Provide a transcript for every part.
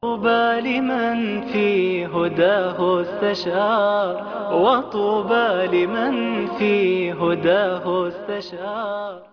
طوبى لمن في هداه استشار، وطوبى لمن في هداه استشار.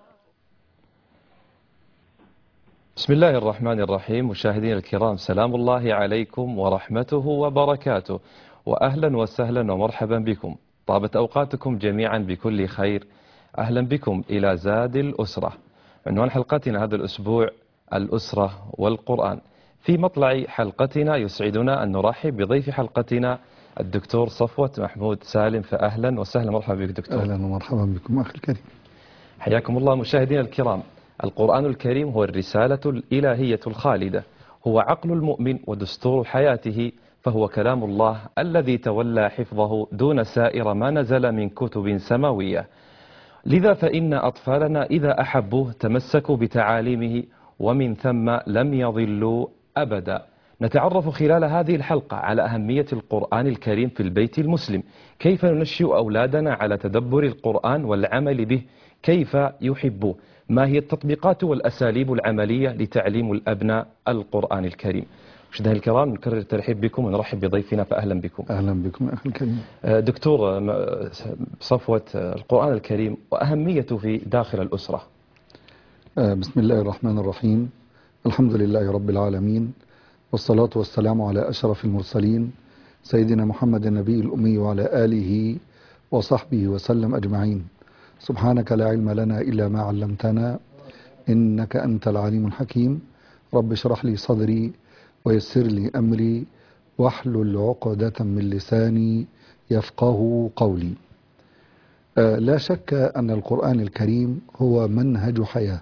بسم الله الرحمن الرحيم. مشاهدينا الكرام، سلام الله عليكم ورحمته وبركاته، وأهلا وسهلا ومرحبا بكم. طابت أوقاتكم جميعا بكل خير. أهلا بكم إلى زاد الأسرة. عنوان حلقتنا هذا الأسبوع: الأسرة والقرآن. في مطلع حلقتنا يسعدنا أن نرحب بضيف حلقتنا الدكتور صفوة محمود سالم. فأهلا وسهلا مرحبا بك دكتور. أهلا ومرحبا بكم أخي الكريم. حياكم الله. مشاهدينا الكرام، القرآن الكريم هو الرسالة الإلهية الخالدة، هو عقل المؤمن ودستور حياته، فهو كلام الله الذي تولى حفظه دون سائر ما نزل من كتب سماوية. لذا فإن أطفالنا إذا أحبوه تمسكوا بتعاليمه، ومن ثم لم يضلوا أبدا. نتعرف خلال هذه الحلقة على أهمية القرآن الكريم في البيت المسلم، كيف ننشئ أولادنا على تدبر القرآن والعمل به، كيف يحبوه، ما هي التطبيقات والأساليب العملية لتعليم الأبناء القرآن الكريم. مشاهدينا الكرام، نكرر الترحيب بكم ونرحب بضيفنا، فأهلا بكم. أهلا بكم أخي الكريم. دكتور صفوة، القرآن الكريم وأهميته في داخل الأسرة. بسم الله الرحمن الرحيم. الحمد لله رب العالمين، والصلاة والسلام على أشرف المرسلين سيدنا محمد النبي الأمي وعلى آله وصحبه وسلم أجمعين. سبحانك لا علم لنا إلا ما علمتنا، إنك أنت العليم الحكيم. رب اشرح لي صدري ويسر لي أمري واحلل عقدة من لساني يفقه قولي. لا شك أن القرآن الكريم هو منهج حياة،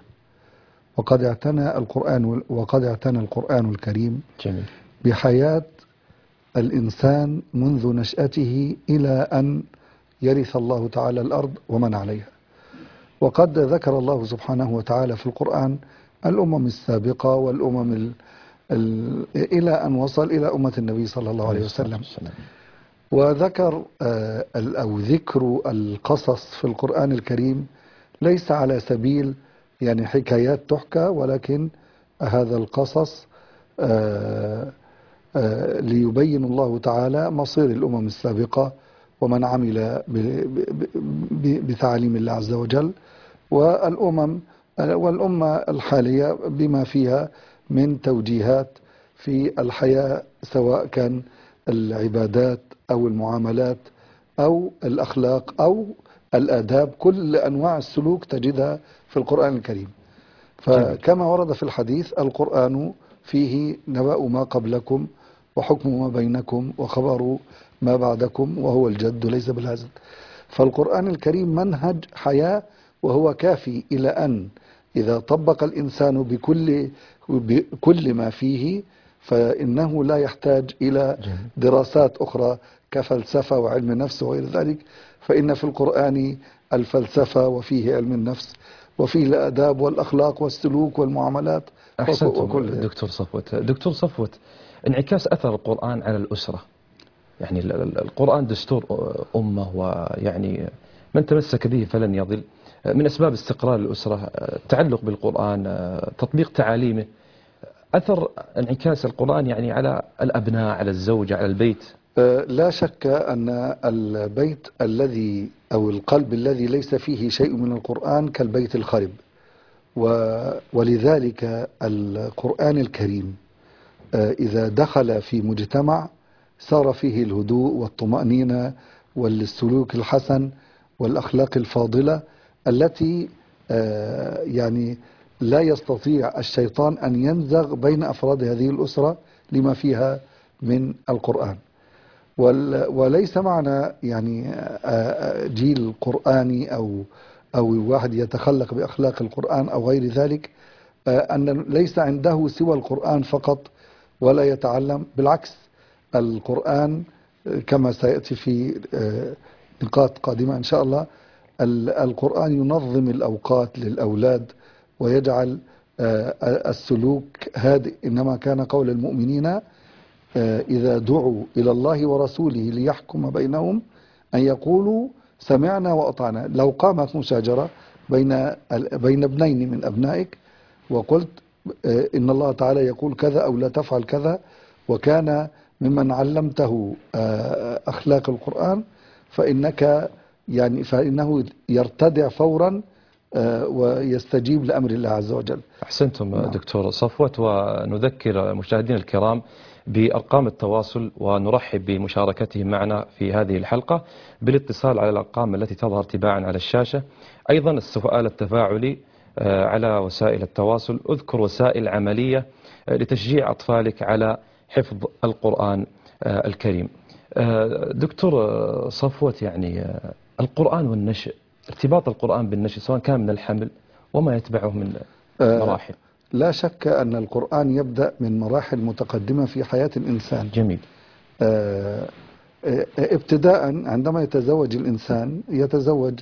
وقد اعتنى القرآن الكريم جميل. بحياة الإنسان منذ نشأته إلى أن يرث الله تعالى الأرض ومن عليها. وقد ذكر الله سبحانه وتعالى في القرآن الأمم السابقة والأمم إلى أن وصل إلى أمة النبي صلى الله عليه وسلم. وذكر أو ذكر القصص في القرآن الكريم ليس على سبيل يعني حكايات تحكى، ولكن هذا القصص ليبين الله تعالى مصير الأمم السابقة ومن عمل بتعاليم الله عز وجل، والأمة الحالية بما فيها من توجيهات في الحياة، سواء كان العبادات أو المعاملات أو الأخلاق أو الآداب. كل أنواع السلوك تجدها في القرآن الكريم. فكما ورد في الحديث: القرآن فيه نبأ ما قبلكم وحكم ما بينكم وخبر ما بعدكم وهو الجد ليس بالهزل. فالقرآن الكريم منهج حياة، وهو كافي إلى أن إذا طبق الإنسان بكل ما فيه فإنه لا يحتاج إلى دراسات أخرى كفلسفة وعلم النفس وغير ذلك، فإن في القرآن الفلسفة وفيه علم النفس وفيه الآداب والأخلاق والسلوك والمعاملات. أحسنتم دكتور صفوة. انعكاس أثر القرآن على الأسرة، يعني القرآن دستور أمة، ويعني من تمسك به فلن يضل. من أسباب استقرار الأسرة التعلق بالقرآن، تطبيق تعاليمه. أثر انعكاس القرآن يعني على الأبناء، على الزوجة، على البيت. لا شك أن البيت الذي أو القلب الذي ليس فيه شيء من القرآن كالبيت الخرب. ولذلك القرآن الكريم إذا دخل في مجتمع صار فيه الهدوء والطمأنينة والسلوك الحسن والأخلاق الفاضلة التي يعني لا يستطيع الشيطان أن ينزغ بين أفراد هذه الأسرة لما فيها من القرآن. وليس معنى يعني جيل قرآني أو واحد يتخلق بأخلاق القرآن أو غير ذلك أن ليس عنده سوى القرآن فقط ولا يتعلم. بالعكس، القرآن كما سيأتي في نقاط قادمة إن شاء الله، القرآن ينظم الأوقات للأولاد ويجعل السلوك هادئ. إنما كان قول المؤمنين إذا دعوا إلى الله ورسوله ليحكم بينهم أن يقولوا سمعنا وأطعنا. لو قامت مشاجرة بين ابنين من أبنائك وقلت إن الله تعالى يقول كذا أو لا تفعل كذا، وكان ممن علمته أخلاق القرآن، فإنه يرتدع فورا ويستجيب لأمر الله عز وجل. أحسنتم نعم. دكتور صفوت، ونذكر مشاهدينا الكرام بأرقام التواصل ونرحب بمشاركتهم معنا في هذه الحلقة بالاتصال على الأرقام التي تظهر تباعا على الشاشة. أيضا السؤال التفاعلي على وسائل التواصل: اذكر وسائل عملية لتشجيع أطفالك على حفظ القرآن الكريم. دكتور صفوت، يعني القرآن والنشء، ارتباط القرآن بالنشء سواء كان من الحمل وما يتبعه من مراحل. لا شك أن القرآن يبدأ من مراحل متقدمة في حياة الإنسان. جميل. ابتداء عندما يتزوج الإنسان يتزوج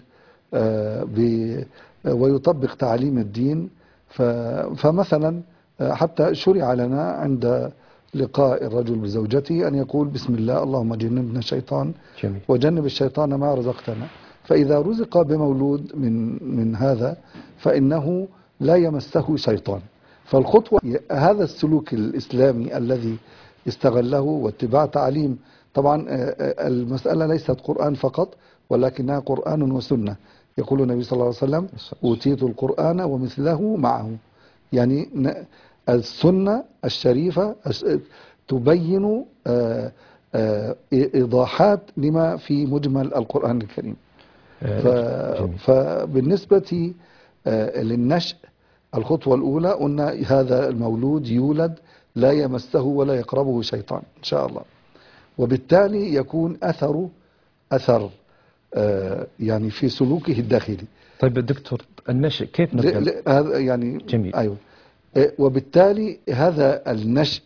ويطبق تعاليم الدين. فمثلا حتى شرع لنا عند لقاء الرجل بزوجته أن يقول: بسم الله اللهم جنبنا الشيطان جميل. وجنب الشيطان ما رزقتنا. فإذا رزق بمولود من هذا فإنه لا يمسه شيطان. فالخطوة هذا السلوك الإسلامي الذي استغله واتباع تعليم. طبعا المسألة ليست قرآن فقط، ولكنها قرآن وسنة. يقول النبي صلى الله عليه وسلم: أوتيت القرآن ومثله معه. يعني السنة الشريفة تبين إيضاحات لما في مجمل القرآن الكريم. فبالنسبة للنشء، الخطوة الأولى قلنا هذا المولود يولد لا يمسه ولا يقربه شيطان إن شاء الله، وبالتالي يكون أثر يعني في سلوكه الداخلي. طيب دكتور، النشء كيف نبدأ؟ هذا يعني جميل. أيوه. وبالتالي هذا النشء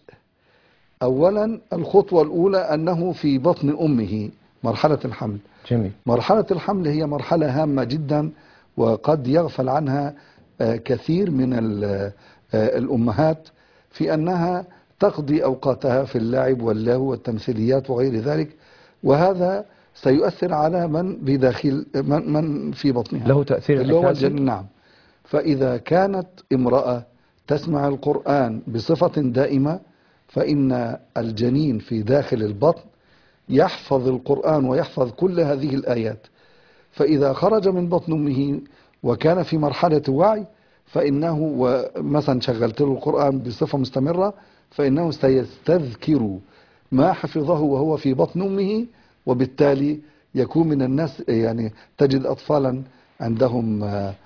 أولا الخطوة الأولى أنه في بطن أمه، مرحلة الحمل. جميل. مرحلة الحمل هي مرحلة هامة جدا، وقد يغفل عنها كثير من الأمهات، في أنها تقضي أوقاتها في اللعب واللهو والتمثيليات وغير ذلك، وهذا سيؤثر على من بداخل من في بطنها، له تأثير انعكاسي. نعم. فإذا كانت امرأة تسمع القرآن بصفة دائمة، فإن الجنين في داخل البطن يحفظ القرآن ويحفظ كل هذه الآيات. فإذا خرج من بطن أمه وكان في مرحلة وعي، فإنه مثلا شغلت له القرآن بصفة مستمرة، فإنه سيستذكر ما حفظه وهو في بطن أمه، وبالتالي يكون من الناس. يعني تجد أطفالا عندهم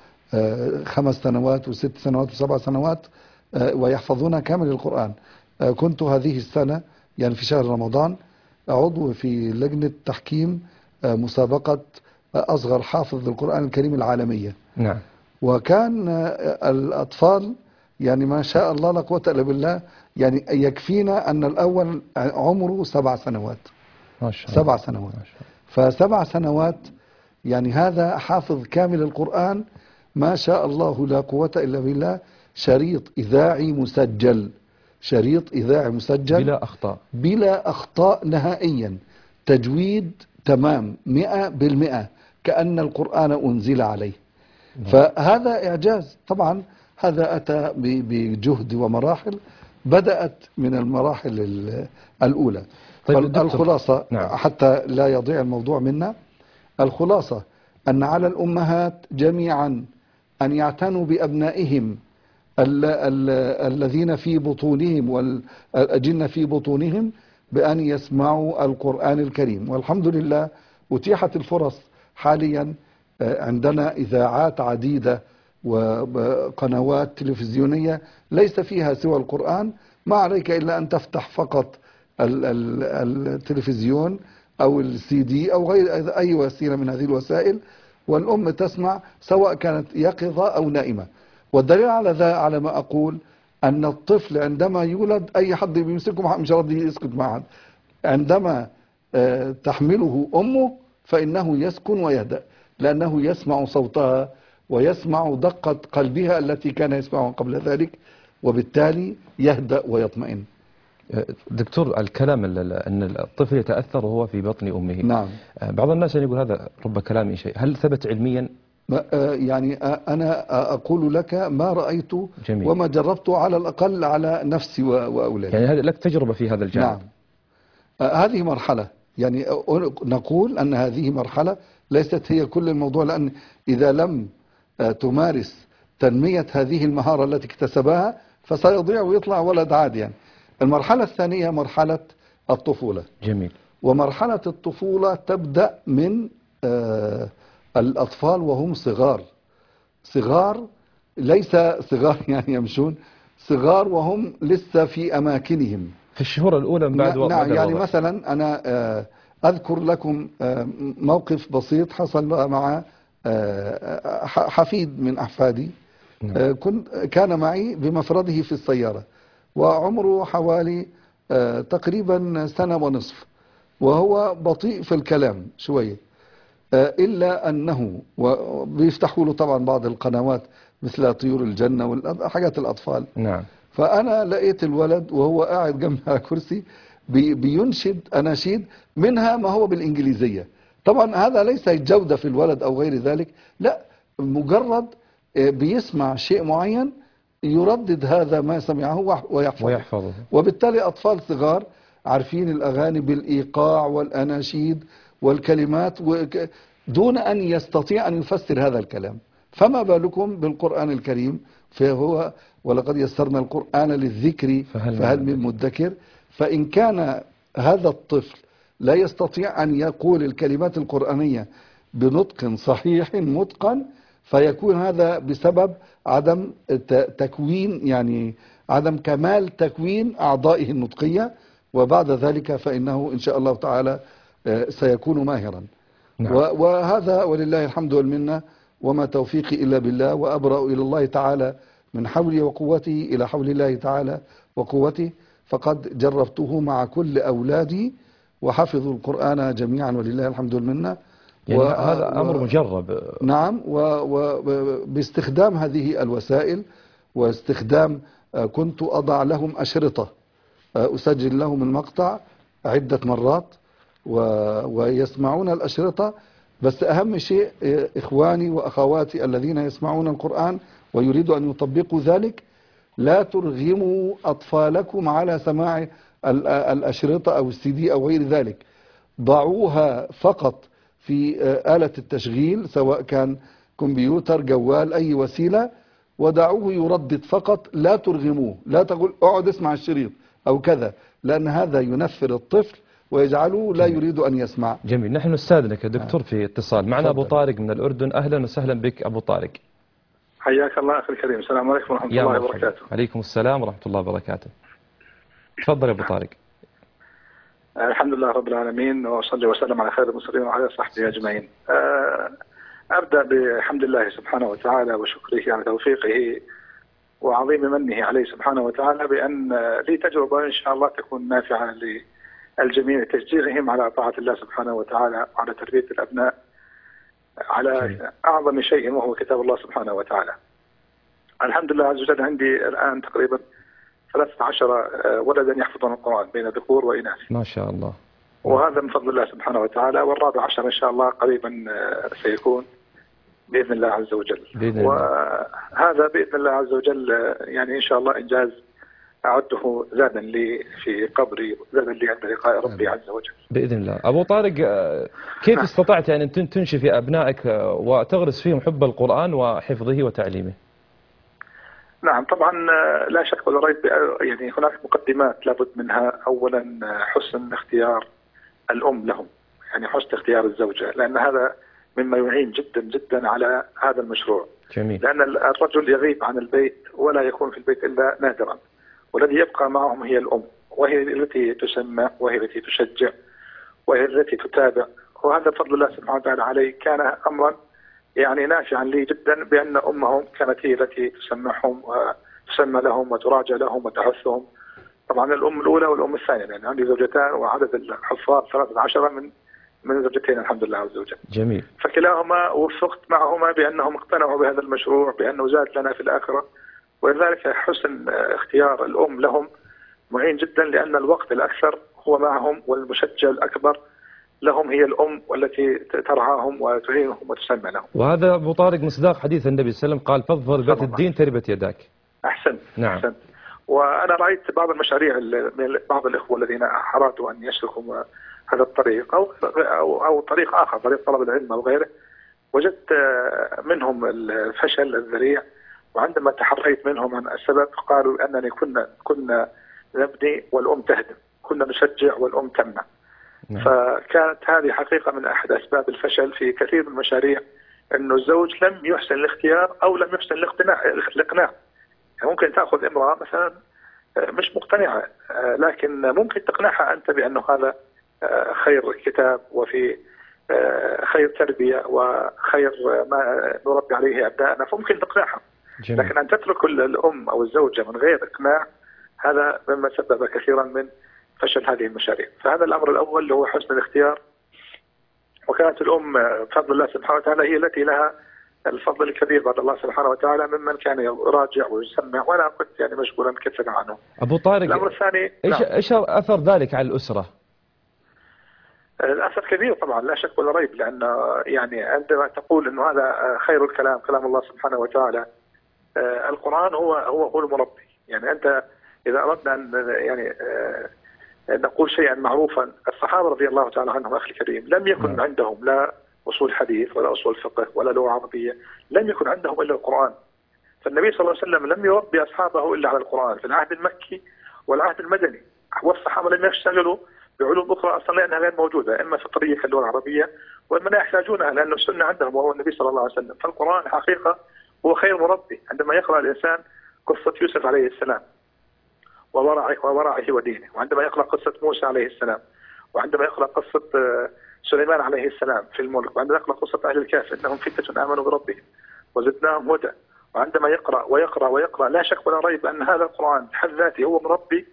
5 سنوات و6 سنوات و7 سنوات ويحفظون كامل القرآن. كنت هذه السنة يعني في شهر رمضان عضو في لجنة تحكيم مسابقة أصغر حافظ للقرآن الكريم العالمية. نعم. وكان الأطفال يعني ما شاء الله لا قوة إلا بالله، يعني يكفينا أن الأول عمره 7 سنوات. ما شاء الله. 7 سنوات. ف7 سنوات يعني هذا حافظ كامل القرآن ما شاء الله لا قوة إلا بالله. شريط إذاعي مسجل، شريط إذاعي مسجل بلا أخطاء نهائيا، تجويد تمام 100%، كأن القرآن أنزل عليه. فهذا إعجاز. طبعا هذا أتى بجهد ومراحل، بدأت من المراحل الأولى. طيب الخلاصة نعم. حتى لا يضيع الموضوع منا، الخلاصة أن على الأمهات جميعا أن يعتنوا بأبنائهم الذين في بطونهم والأجنة في بطونهم بأن يسمعوا القرآن الكريم. والحمد لله أتيحت الفرص حاليا، عندنا إذاعات عديدة وقنوات تلفزيونية ليس فيها سوى القرآن. ما عليك إلا أن تفتح فقط التلفزيون أو الCD أو غير أي وسيلة من هذه الوسائل، والأم تسمع سواء كانت يقظة أو نائمة. والدليل على ذا على ما أقول أن الطفل عندما يولد أي حد بيمسكه مش راضي يسكت مع حد، عندما تحمله أمه فإنه يسكن ويهدأ، لأنه يسمع صوتها ويسمع دقة قلبها التي كان يسمعها قبل ذلك، وبالتالي يهدأ ويطمئن. دكتور، الكلام أن الطفل يتأثر وهو في بطن أمه، نعم. بعض الناس يقول هذا رب كلام شيء، هل ثبت علميا يعني أنا أقول لك ما رأيت جميل. وما جربت على الأقل على نفسي وأولادي. يعني هذا لك تجربة في هذا الجانب. نعم. هذه مرحلة، يعني نقول أن هذه مرحلة ليست هي كل الموضوع، لأن إذا لم تمارس تنمية هذه المهارة التي اكتسبها فسيضيع ويطلع ولد عادي. يعني المرحلة الثانية مرحلة الطفولة. جميل. ومرحلة الطفولة تبدأ من الأطفال وهم صغار، ليس صغار يعني يمشون، صغار وهم لسه في أماكنهم في الشهور الأولى من بعد نعم. مدى يعني الوضع. مثلا أنا أذكر لكم موقف بسيط حصل مع حفيد من أحفادي. نعم. كان معي بمفرده في السيارة، وعمره حوالي تقريبا سنة ونصف، وهو بطيء في الكلام شوية، إلا أنه بيفتحوا له طبعا بعض القنوات مثل طيور الجنة وحاجات الأطفال. نعم. فأنا لقيت الولد وهو قاعد جنبي على كرسي بينشد أناشيد، منها ما هو بالإنجليزية. طبعا هذا ليس جودة في الولد أو غير ذلك، لا، مجرد بيسمع شيء معين يردد هذا ما سمعه ويحفظه. وبالتالي أطفال صغار عارفين الأغاني بالإيقاع والأناشيد والكلمات دون أن يستطيع أن يفسر هذا الكلام، فما بالكم بالقرآن الكريم؟ فهو ولقد يسرنا القرآن للذكر فهل من مدكر. فإن كان هذا الطفل لا يستطيع أن يقول الكلمات القرآنية بنطق صحيح متقن، فيكون هذا بسبب عدم تكوين، يعني عدم كمال تكوين أعضائه النطقية، وبعد ذلك فإنه إن شاء الله تعالى سيكون ماهرا. نعم. وهذا ولله الحمد والمنة، وما توفيقي إلا بالله، وأبرأ إلى الله تعالى من حولي وقوتي إلى حول الله تعالى وقوته. فقد جربته مع كل أولادي وحفظوا القرآن جميعا ولله الحمد والمنة. يعني هذا أمر مجرب. نعم. وباستخدام هذه الوسائل واستخدام كنت أضع لهم أشرطة، أسجل لهم المقطع عدة مرات ويسمعون الأشرطة. بس أهم شيء إخواني وأخواتي الذين يسمعون القرآن ويريدوا أن يطبقوا ذلك، لا ترغموا أطفالكم على سماع الأشرطة أو السي دي أو غير ذلك. ضعوها فقط في آلة التشغيل، سواء كان كمبيوتر، جوال، أي وسيلة، ودعوه يردد فقط. لا ترغموه، لا تقول اقعد اسمع الشريط أو كذا، لأن هذا ينفر الطفل ويجعله لا يريد أن يسمع. جميل. نحن نستاذنك يا دكتور في اتصال معنا أبو طارق من الأردن. أهلا وسهلا بك أبو طارق. حياك الله أخي الكريم. السلام عليكم ورحمة الله وبركاته. عليكم السلام ورحمة الله وبركاته. تفضل يا أبو طارق. الحمد لله رب العالمين، وصلي وسلم على خير المرسلين وعلى صحبه أجمعين. أبدأ بحمد الله سبحانه وتعالى وشكره على توفيقه وعظيم منه عليه سبحانه وتعالى بأن لي تجربة إن شاء الله تكون نافعة للجميع، تشجيعهم على طاعة الله سبحانه وتعالى وعلى تربية الأبناء على أعظم شيء وهو كتاب الله سبحانه وتعالى. الحمد لله عز وجل عندي الآن تقريبا 13 ولدا يحفظون القرآن بين ذكور وإناث. ما شاء الله. وهذا من فضل الله سبحانه وتعالى، والرابع عشر إن شاء الله قريبا سيكون بإذن الله عز وجل. وهذا بإذن الله عز وجل يعني إن شاء الله إنجاز أعده زادا لي في قبري، زادا لي عند لقاء ربي عز وجل بإذن الله. أبو طارق، كيف استطعت يعني أن تنشئ في أبنائك وتغرس فيهم حب القرآن وحفظه وتعليمه؟ نعم طبعا لا شك ولا ريب، يعني هناك مقدمات لابد منها. أولا حسن اختيار الأم لهم، يعني حسن اختيار الزوجة، لأن هذا مما يعين جدا جدا على هذا المشروع. جميل. لأن الرجل يغيب عن البيت ولا يكون في البيت إلا نادرا، والذي يبقى معهم هي الأم، وهي التي تسمى وهي التي تشجع وهي التي تتابع. وهذا فضل الله سبحانه وتعالى عليه، كان أمرا يعني نافعا لي جدا بأن أمهم كانت هي التي تسمعهم وتسمى لهم وتراجع لهم وتحثهم. طبعا الأم الأولى والأم الثانية، يعني عندي زوجتان وعدد الحفاظ 13 من زوجتين الحمد لله عز وجل. جميل. فكلاهما وفقت معهما بأنهم اقتنعوا بهذا المشروع بأنه زاد لنا في الآخرة، ولذلك حسن اختيار الأم لهم معين جدا، لأن الوقت الأكثر هو معهم والمشجع الأكبر لهم هي الأم والتي ترعاهم وتعينهم وتسمع لهم. وهذا أبو طارق مصداق حديث النبي صلى الله عليه وسلم، قال فاظفر بذات الدين تربت يداك. أحسنت. نعم. أحسنت. وأنا رأيت بعض المشاريع من بعض الإخوة الذين أرادوا أن يسلكوا هذا الطريق أو طريق آخر، طريق طلب العلم أو غيره، وجدت منهم الفشل الذريع. وعندما تحريت منهم عن السبب قالوا أنني كنا نبني والأم تهدم، كنا نشجع والأم تمنع. نعم. فكانت هذه حقيقة من أحد أسباب الفشل في كثير من المشاريع، أنه الزوج لم يحسن الاختيار أو لم يحسن الإقناع. يعني ممكن تأخذ امرأة مثلا مش مقتنعة، لكن ممكن تقنعها أنت بأنه هذا خير كتاب وفي خير تربية وخير ما نربي عليه أبنائنا، فممكن تقنعها. جميل. لكن أن تترك الأم أو الزوجة من غير إقناع، هذا مما سبب كثيرا من فشل هذه المشاريع. فهذا الأمر الأول اللي هو حسن الاختيار. وكانت الأم بفضل الله سبحانه وتعالى هي التي لها الفضل الكبير بعد الله سبحانه وتعالى ممن كان يراجع ويسمع، وأنا كنت يعني مشغولا كثيرا عنه. أبو طارق، الأمر الثاني، إيش أثر ذلك على الأسرة؟ الأثر كبير طبعا لا شك ولا ريب، لأن يعني عندما تقول أنه هذا خير الكلام كلام الله سبحانه وتعالى، القرآن هو المربي. يعني أنت إذا أردنا أن يعني نقول شيئا معروفا، الصحابة رضي الله تعالى عنهم أخي الكريم لم يكن عندهم لا أصول حديث ولا أصول فقه ولا لغة عربية، لم يكن عندهم إلا القرآن. فالنبي صلى الله عليه وسلم لم يربي أصحابه إلا على القرآن في العهد المكي والعهد المدني، والصحابة لم يشتغلوا بعلوم أخرى أصلا لأنها غير موجودة، إما فطرية كاللغة العربية وإما لا يحتاجونها لأن السنة عندهم وهو النبي صلى الله عليه وسلم. فالقرآن حقيقة هو خير مربي. عندما يقرأ الإنسان قصة يوسف عليه السلام وورعه ودينه، وعندما يقرأ قصة موسى عليه السلام، وعندما يقرأ قصة سليمان عليه السلام في الملك، وعندما يقرأ قصة أهل الكهف إنهم فتنة آمنوا بربهم وزدناهم هدى، وعندما يقرأ ويقرأ ويقرأ لا شك ولا ريب أن هذا القرآن بحد ذاته هو مربي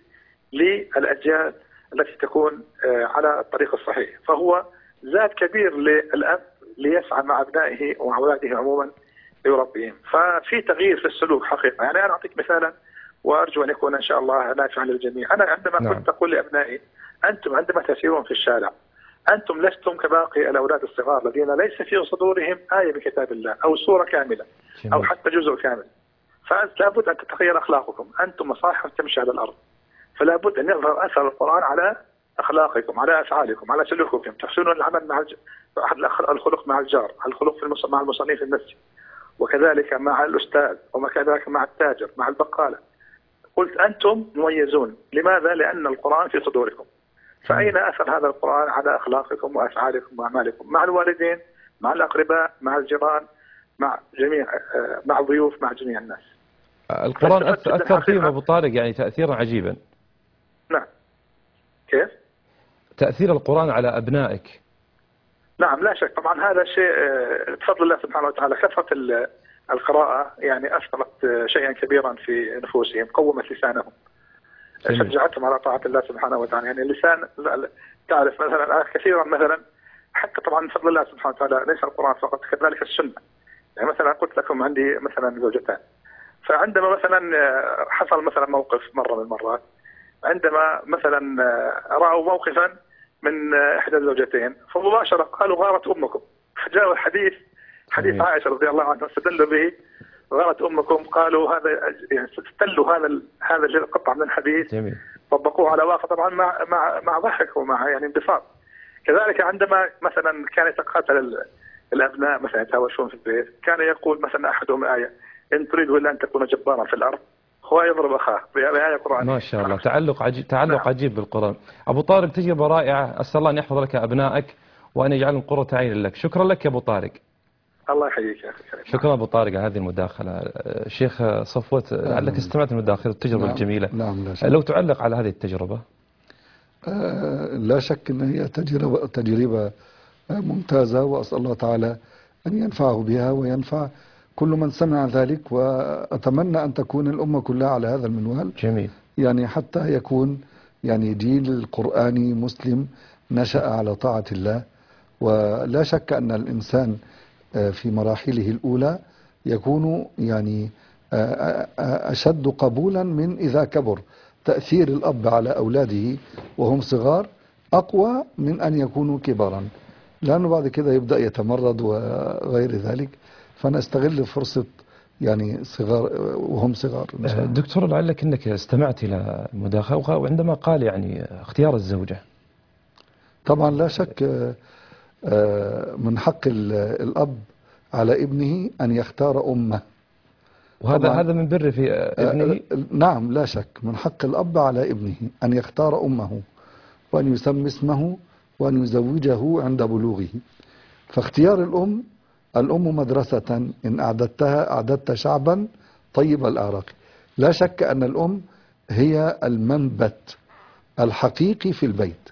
للأجيال التي تكون على الطريق الصحيح. فهو زاد كبير للأب ليسعى مع أبنائه وأولاده عموما ليربيهم. ففي تغيير في السلوك حقيقة. يعني أنا أعطيك مثالا وأرجو أن يكون إن شاء الله نافعا للجميع. أنا عندما كنت أقول لأبنائي أنتم عندما تسيرون في الشارع أنتم لستم كباقي الأولاد الصغار الذين ليس في صدورهم آية من كتاب الله أو سورة كاملة أو حتى جزء كامل، فلا بد أن تتغير أخلاقكم. أنتم مصاحف تمشي على الأرض، فلا بد أن يظهر أثر القرآن على أخلاقكم، على أفعالكم، على سلوككم. تحسنون العمل مع الخلق مع الجار، الخلق مع المصلين في المسجد، وكذلك مع الأستاذ، وكذلك مع التاجر، مع البقالة. قلت أنتم مميزون. لماذا؟ لأن القرآن في صدوركم. فأين أثر هذا القرآن على أخلاقكم وأفعالكم وأعمالكم مع الوالدين، مع الأقرباء، مع الجيران، مع جميع مع الضيوف، مع جميع الناس. القرآن أثر فيهم أبو طارق يعني تأثيرا عجيبا. نعم. كيف؟ تأثير القرآن على أبنائك. نعم لا شك طبعا هذا شيء بفضل الله سبحانه وتعالى. كثرة القراءة يعني أثرت شيئا كبيرا في نفوسهم، قومت لسانهم، شجعتهم على طاعة الله سبحانه وتعالى. يعني اللسان تعرف مثلا كثيرا مثلا حتى طبعا بفضل الله سبحانه وتعالى ليس القرآن فقط كذلك السنة. يعني مثلا قلت لكم عندي مثلا زوجتان، فعندما مثلا حصل مثلا موقف مرة من المرات، عندما مثلا رأوا موقفا من إحدى الزوجتين فمباشرة قالوا غارت أمكم. فجاءوا حديث عائشة رضي الله عنها استدلوا به، غارت أمكم. قالوا هذا يعني استدلوا هذا القطع من الحديث، طبقوه على واقع طبعا مع ضحك ومع يعني انبساط. كذلك عندما مثلا كان يتقاتل الأبناء مثلا يتهاوشون في البيت، كان يقول مثلا أحدهم آية إن تريد إلا أن تكون جبارا في الأرض، هو يضرب أخاه بآية قرآنية. ما شاء الله، تعلق عجيب بالقرآن. أبو طارق تجربة رائعة، أسأل الله أن يحفظ لك أبنائك وأن يجعلهم قرة عين لك. شكرا لك يا أبو طارق. الله يحييك يا أخي الكريم. شكرا أبو طارق على هذه المداخلة. شيخ صفوة لعلك استمعت المداخلة التجربة الجميلة. نعم لا شك. لو تعلق على هذه التجربة. لا شك أن هي تجربة ممتازة، وأسأل الله تعالى أن ينفعه بها وينفع كل من سمع ذلك، وأتمنى أن تكون الأمة كلها على هذا المنوال. جميل. يعني حتى يكون يعني جيل قرآني مسلم نشأ على طاعة الله. ولا شك أن الإنسان في مراحله الأولى يكون يعني أشد قبولا من إذا كبر. تأثير الأب على أولاده وهم صغار أقوى من أن يكونوا كبارا، لأنه بعد كده يبدأ يتمرد وغير ذلك. فنستغل فرصة يعني صغار وهم صغار إن شاء الله. دكتور، لعلك أنك استمعت إلى المداخلة وعندما قال يعني اختيار الزوجة. طبعا لا شك من حق الأب على ابنه أن يختار أمه. وهذا من بر في ابنه. نعم لا شك، من حق الأب على ابنه أن يختار أمه وأن يسمي اسمه وأن يزوجه عند بلوغه. فاختيار الأم مدرسة إن أعددتها أعددت شعبا طيب الأعراق. لا شك أن الأم هي المنبت الحقيقي في البيت.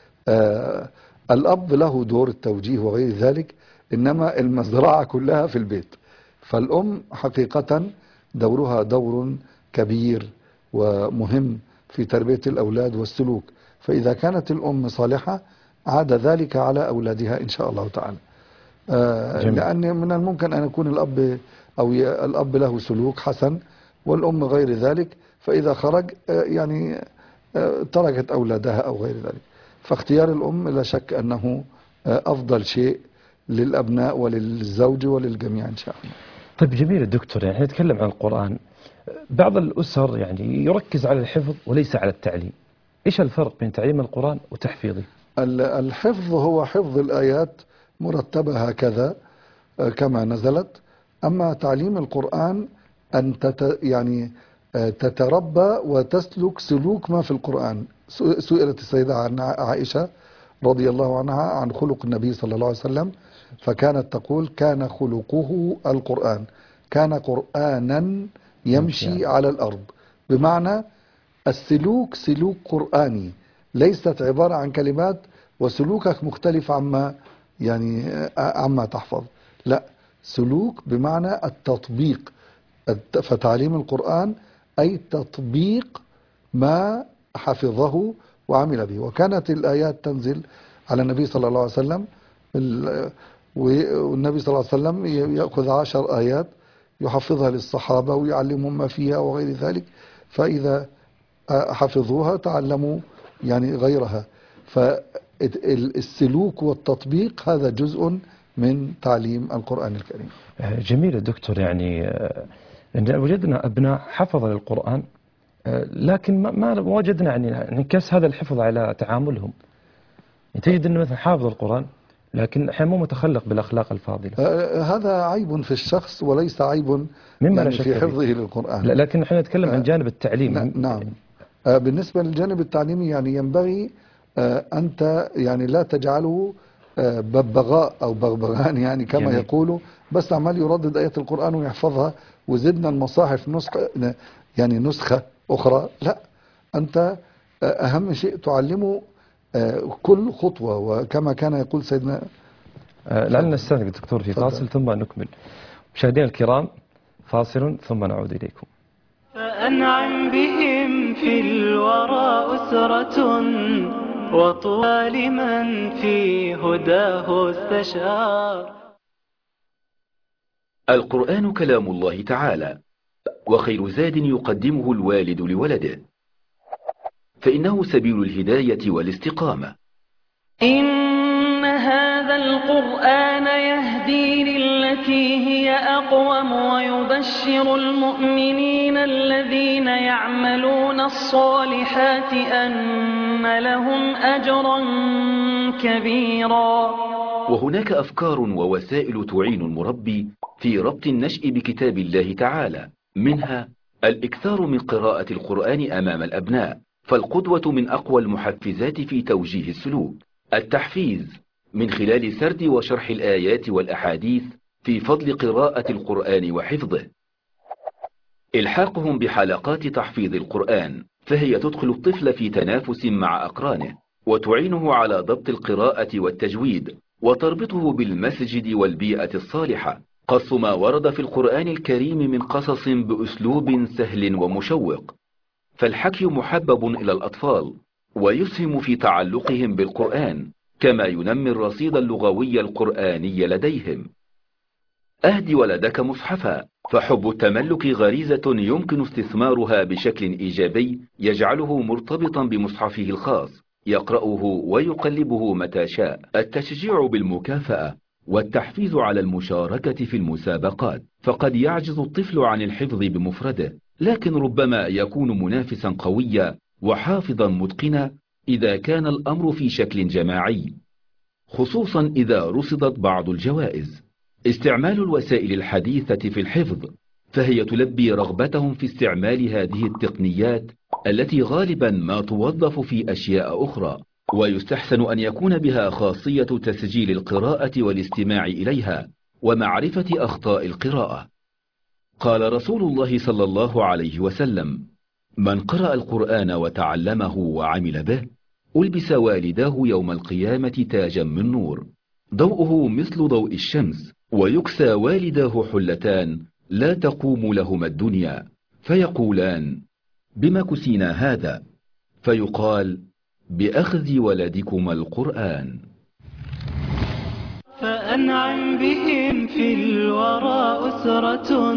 الأب له دور التوجيه وغير ذلك، إنما المزرعة كلها في البيت. فالأم حقيقة دورها دور كبير ومهم في تربية الأولاد والسلوك. فإذا كانت الأم صالحة عاد ذلك على أولادها إن شاء الله تعالى. لأن من الممكن أن يكون الأب له سلوك حسن والأم غير ذلك، فإذا خرج يعني تركت أولادها أو غير ذلك. فاختيار الأم لا شك أنه أفضل شيء للأبناء وللزوج وللجميع إن شاء الله. طيب جميل الدكتور، يعني نتكلم عن القرآن. بعض الأسر يعني يركز على الحفظ وليس على التعليم. إيش الفرق بين تعليم القرآن وتحفيظه؟ الحفظ هو حفظ الآيات مرتبة هكذا كما نزلت. أما تعليم القرآن أن يعني تتربى وتسلك سلوك ما في القرآن. سئلت السيدة عائشة رضي الله عنها عن خلق النبي صلى الله عليه وسلم، فكانت تقول كان خلقه القرآن، كان قرآنا يمشي على الأرض. بمعنى السلوك سلوك قرآني، ليست عبارة عن كلمات وسلوكك مختلف عما تحفظ. لا، سلوك بمعنى التطبيق. فتعليم القرآن أي تطبيق ما حفظه وعمل به. وكانت الآيات تنزل على النبي صلى الله عليه وسلم، والنبي صلى الله عليه وسلم يأخذ 10 آيات يحفظها للصحابة ويعلمهم ما فيها وغير ذلك، فإذا حفظوها تعلموا يعني غيرها. فالسلوك والتطبيق هذا جزء من تعليم القرآن الكريم. جميل الدكتور، يعني وجدنا أبناء حفظ للقرآن لكن ما وجدنا يعني انعكاس هذا الحفظ على تعاملهم. يعني تجد أنه مثلا حافظ القرآن لكن أحيانا مو متخلق بالأخلاق الفاضلة. هذا عيب في الشخص وليس عيب يعني في حفظه للقرآن. لكن نحن نتكلم عن جانب التعليم. نعم. بالنسبة للجانب التعليمي يعني ينبغي أنت يعني لا تجعله ببغاء أو بغبغان يعني كما جميل. يقولوا، بس عمال يردد آيات القرآن ويحفظها وزدنا المصاحف نسخة أخرى. لا، أنت أهم شيء تعلمه كل خطوة، وكما كان يقول سيدنا. لعلنا نستأذن دكتور في فاصل ثم نكمل. مشاهدينا الكرام، فاصل ثم نعود إليكم. فأنعم بهم في الورى أسرة، وطوى لمن في هداه استشار. القرآن كلام الله تعالى، وخير زاد يقدمه الوالد لولده، فإنه سبيل الهداية والاستقامة. إن هذا القرآن يهدي للتي هي أقوم ويبشر المؤمنين الذين يعملون الصالحات أن لهم أجرا كبيرا. وهناك أفكار ووسائل تعين المربي في ربط النشء بكتاب الله تعالى، منها الإكثار من قراءة القرآن أمام الأبناء، فالقدوة من أقوى المحفزات في توجيه السلوك. التحفيز من خلال سرد وشرح الآيات والأحاديث في فضل قراءة القرآن وحفظه. إلحاقهم بحلقات تحفيظ القرآن، فهي تدخل الطفل في تنافس مع أقرانه وتعينه على ضبط القراءة والتجويد، وتربطه بالمسجد والبيئة الصالحة. قص ما ورد في القرآن الكريم من قصص بأسلوب سهل ومشوق، فالحكي محبب إلى الأطفال ويسهم في تعلقهم بالقرآن، كما ينمي الرصيد اللغوي القرآني لديهم. أهدي ولدك مصحفا، فحب التملك غريزة يمكن استثمارها بشكل إيجابي يجعله مرتبطا بمصحفه الخاص، يقرأه ويقلبه متى شاء، التشجيع بالمكافأة والتحفيز على المشاركة في المسابقات. فقد يعجز الطفل عن الحفظ بمفرده، لكن ربما يكون منافسا قويا وحافظا متقنا إذا كان الأمر في شكل جماعي، خصوصا إذا رصدت بعض الجوائز. استعمال الوسائل الحديثة في الحفظ فهي تلبي رغبتهم في استعمال هذه التقنيات التي غالبا ما توظف في أشياء أخرى، ويستحسن أن يكون بها خاصية تسجيل القراءة والاستماع إليها ومعرفة أخطاء القراءة. قال رسول الله صلى الله عليه وسلم: من قرأ القرآن وتعلمه وعمل به ألبس والداه يوم القيامة تاجا من نور، ضوءه مثل ضوء الشمس، ويكسى والداه حلتان لا تقوم لهما الدنيا، فيقولان: بما كسينا هذا؟ فيقال: بأخذ ولدكما القرآن. فأنعم بهم في الورى أسرة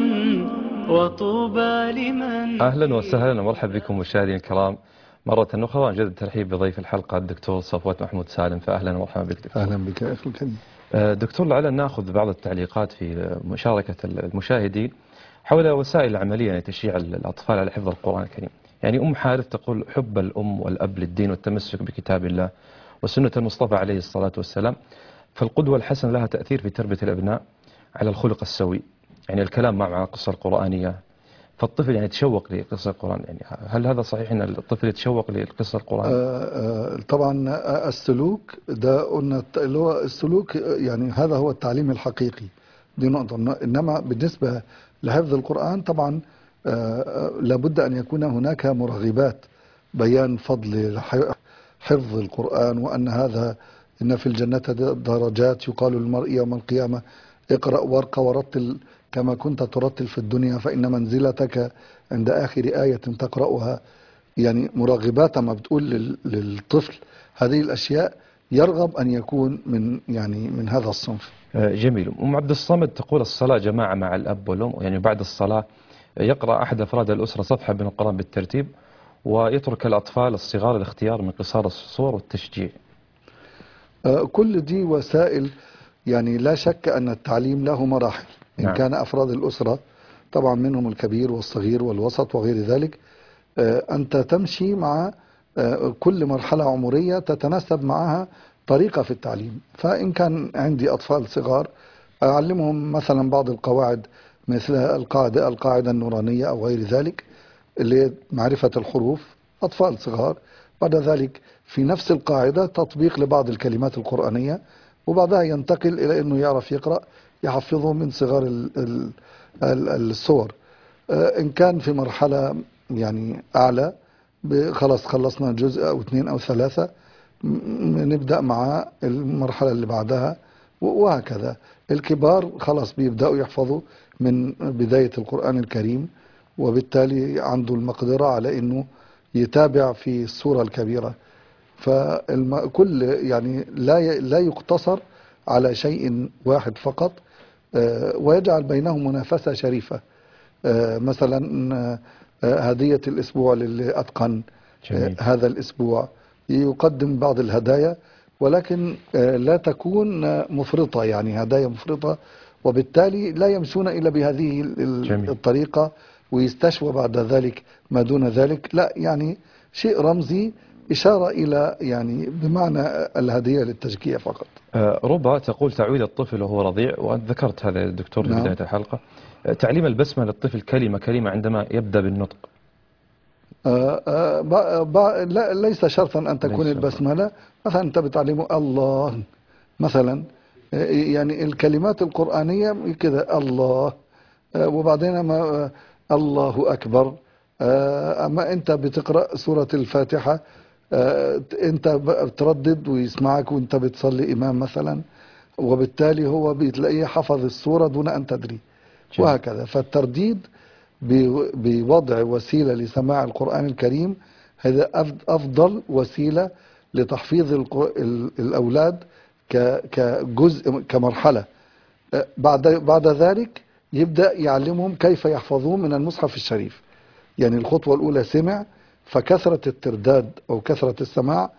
وطوبى لمن. أهلا وسهلا ومرحبا بكم مشاهدينا الكرام مرة أخرى. وأنجد الترحيب بضيف الحلقة الدكتور صفوت محمود سالم، فأهلا ومرحبا بك دكتور. أهلا بك يا أخي الكريم. دكتور، لعلنا نأخذ بعض التعليقات في مشاركة المشاهدين حول وسائل العملية لتشجيع الأطفال على حفظ القرآن الكريم. يعني أم حارث تقول: حب الأم والأب للدين والتمسك بكتاب الله وسنة المصطفى عليه الصلاة والسلام، فالقدوة الحسنة لها تأثير في تربية الأبناء على الخلق السوي. يعني الكلام مع القصة القرآنية، فالطفل يعني يتشوق لقصة القرآن. يعني هل هذا صحيح أن الطفل يتشوق لقصة القرآن؟ طبعا السلوك ده قلنا اللي هو السلوك، يعني هذا هو التعليم الحقيقي، دي نقطة. إنما بالنسبة لحفظ القرآن طبعا لابد أن يكون هناك مرغبات، بيان فضل حفظ القرآن، وأن هذا إن في الجنة درجات، يقال للمرء يوم القيامة: اقرأ وارقى ورتل كما كنت ترتل في الدنيا فإن منزلتك عند آخر آية تقرأها. يعني مراغبات ما بتقول للطفل هذه الأشياء، يرغب أن يكون من هذا الصنف. جميل. أم عبد الصمد تقول: الصلاة جماعة مع الأب والأم، يعني بعد الصلاة يقرأ أحد أفراد الأسرة صفحة من القرآن بالترتيب، ويترك الأطفال الصغار الاختيار من قصار الصور والتشجيع. كل دي وسائل، يعني لا شك أن التعليم له مراحل. إن كان أفراد الأسرة طبعا منهم الكبير والصغير والوسط وغير ذلك، أنت تمشي مع كل مرحلة عمرية تتناسب معها طريقة في التعليم. فإن كان عندي أطفال صغار أعلمهم مثلا بعض القواعد، مثل القاعدة النورانية أو غير ذلك، اللي هي معرفة الحروف، أطفال صغار. بعد ذلك في نفس القاعدة تطبيق لبعض الكلمات القرآنية، وبعدها ينتقل إلى أنه يعرف يقرأ، يحفظه من صغار الصور. إن كان في مرحلة يعني أعلى، خلاص خلصنا جزء أو اثنين أو ثلاثة، نبدأ مع المرحلة اللي بعدها، وهكذا. الكبار خلاص بيبدأوا يحفظوا من بداية القرآن الكريم، وبالتالي عنده المقدرة على أنه يتابع في السورة الكبيرة. فكل يعني لا يقتصر على شيء واحد فقط، ويجعل بينهم منافسة شريفة. مثلا هدية الأسبوع للي أتقن هذا الأسبوع، يقدم بعض الهدايا، ولكن لا تكون مفرطة، يعني هدايا مفرطة، وبالتالي لا يمشون إلا بهذه الطريقة ويستشوى بعد ذلك ما دون ذلك. لا، يعني شيء رمزي، إشارة إلى يعني بمعنى الهدية للتشجيع فقط. ربا تقول: تعويد الطفل وهو رضيع، وأنت ذكرت هذا الدكتور في بداية الحلقة، تعليم البسمة للطفل كلمة كلمة عندما يبدأ بالنطق. لا، ليس شرطا أن تكون البسملة. مثلا أنت بتعلمه الله مثلا، يعني الكلمات القرآنية كده: الله، وبعدين ما الله أكبر. أما أنت بتقرأ سورة الفاتحة، أنت بتردد ويسمعك وأنت بتصلي إمام مثلا، وبالتالي هو بتلاقيه حفظ السورة دون أن تدري، وهكذا. فالترديد بوضع وسيلة لسماع القرآن الكريم هذا أفضل وسيلة لتحفيظ الأولاد كجزء كمرحلة. بعد ذلك يبدأ يعلمهم كيف يحفظون من المصحف الشريف. يعني الخطوة الأولى سمع، فكثرة الترداد أو كثرة السماع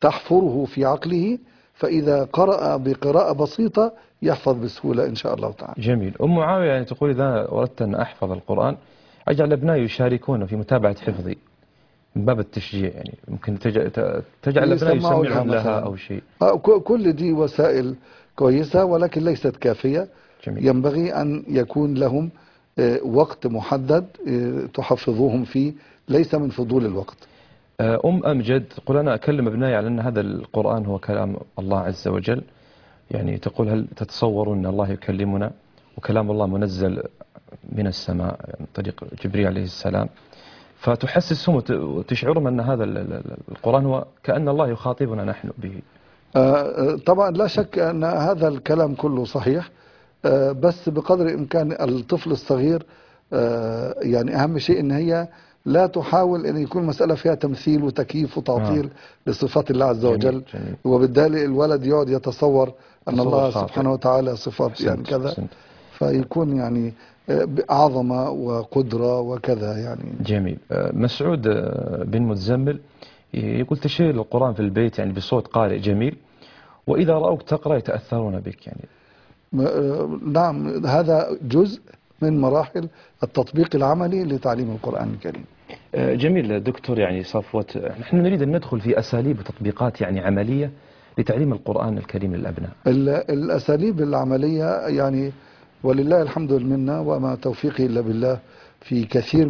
تحفره في عقله، فإذا قرأ بقراءة بسيطة يحفظ بسهولة إن شاء الله تعالى. جميل. أم معاوية يعني تقول إذا أردت أن أحفظ القرآن أجعل أبنائي يشاركون في متابعة حفظي من باب التشجيع، يعني ممكن تجعل أبنائي يسمعوا يسمعون لها مثلا. أو شيء. كل دي وسائل كويسة ولكن ليست كافية. جميل. ينبغي أن يكون لهم وقت محدد تحفظوهم فيه، ليس من فضول الوقت. أمجد تقول أنا أكلم أبنائي على أن هذا القرآن هو كلام الله عز وجل، يعني تقول هل تتصورون أن الله يكلمنا وكلام الله منزل من السماء من طريق جبريل عليه السلام، فتحسسهم وتشعرهم أن هذا القرآن هو كأن الله يخاطبنا نحن به. طبعا لا شك أن هذا الكلام كله صحيح، بس بقدر الإمكان الطفل الصغير يعني أهم شيء أن هي لا تحاول أن يكون مسألة فيها تمثيل وتكييف وتعطيل لصفات الله عز وجل. جميل. وبالتالي الولد يقعد يتصور أن الله خاطئ. سبحانه وتعالى صفات يعني كذا، فيكون يعني عظمة وقدرة وكذا يعني. جميل. مسعود بن متزمل يقول تشير القرآن في البيت يعني بصوت قارئ جميل، وإذا رأوك تقرأ يتأثرون بك يعني. نعم، هذا جزء من مراحل التطبيق العملي لتعليم القرآن الكريم. جميل دكتور يعني صفوت، نحن نريد أن ندخل في أساليب وتطبيقات يعني عملية لتعليم القرآن الكريم للأبناء. الأساليب العملية يعني ولله الحمد والمنة وما توفيقي إلا بالله، في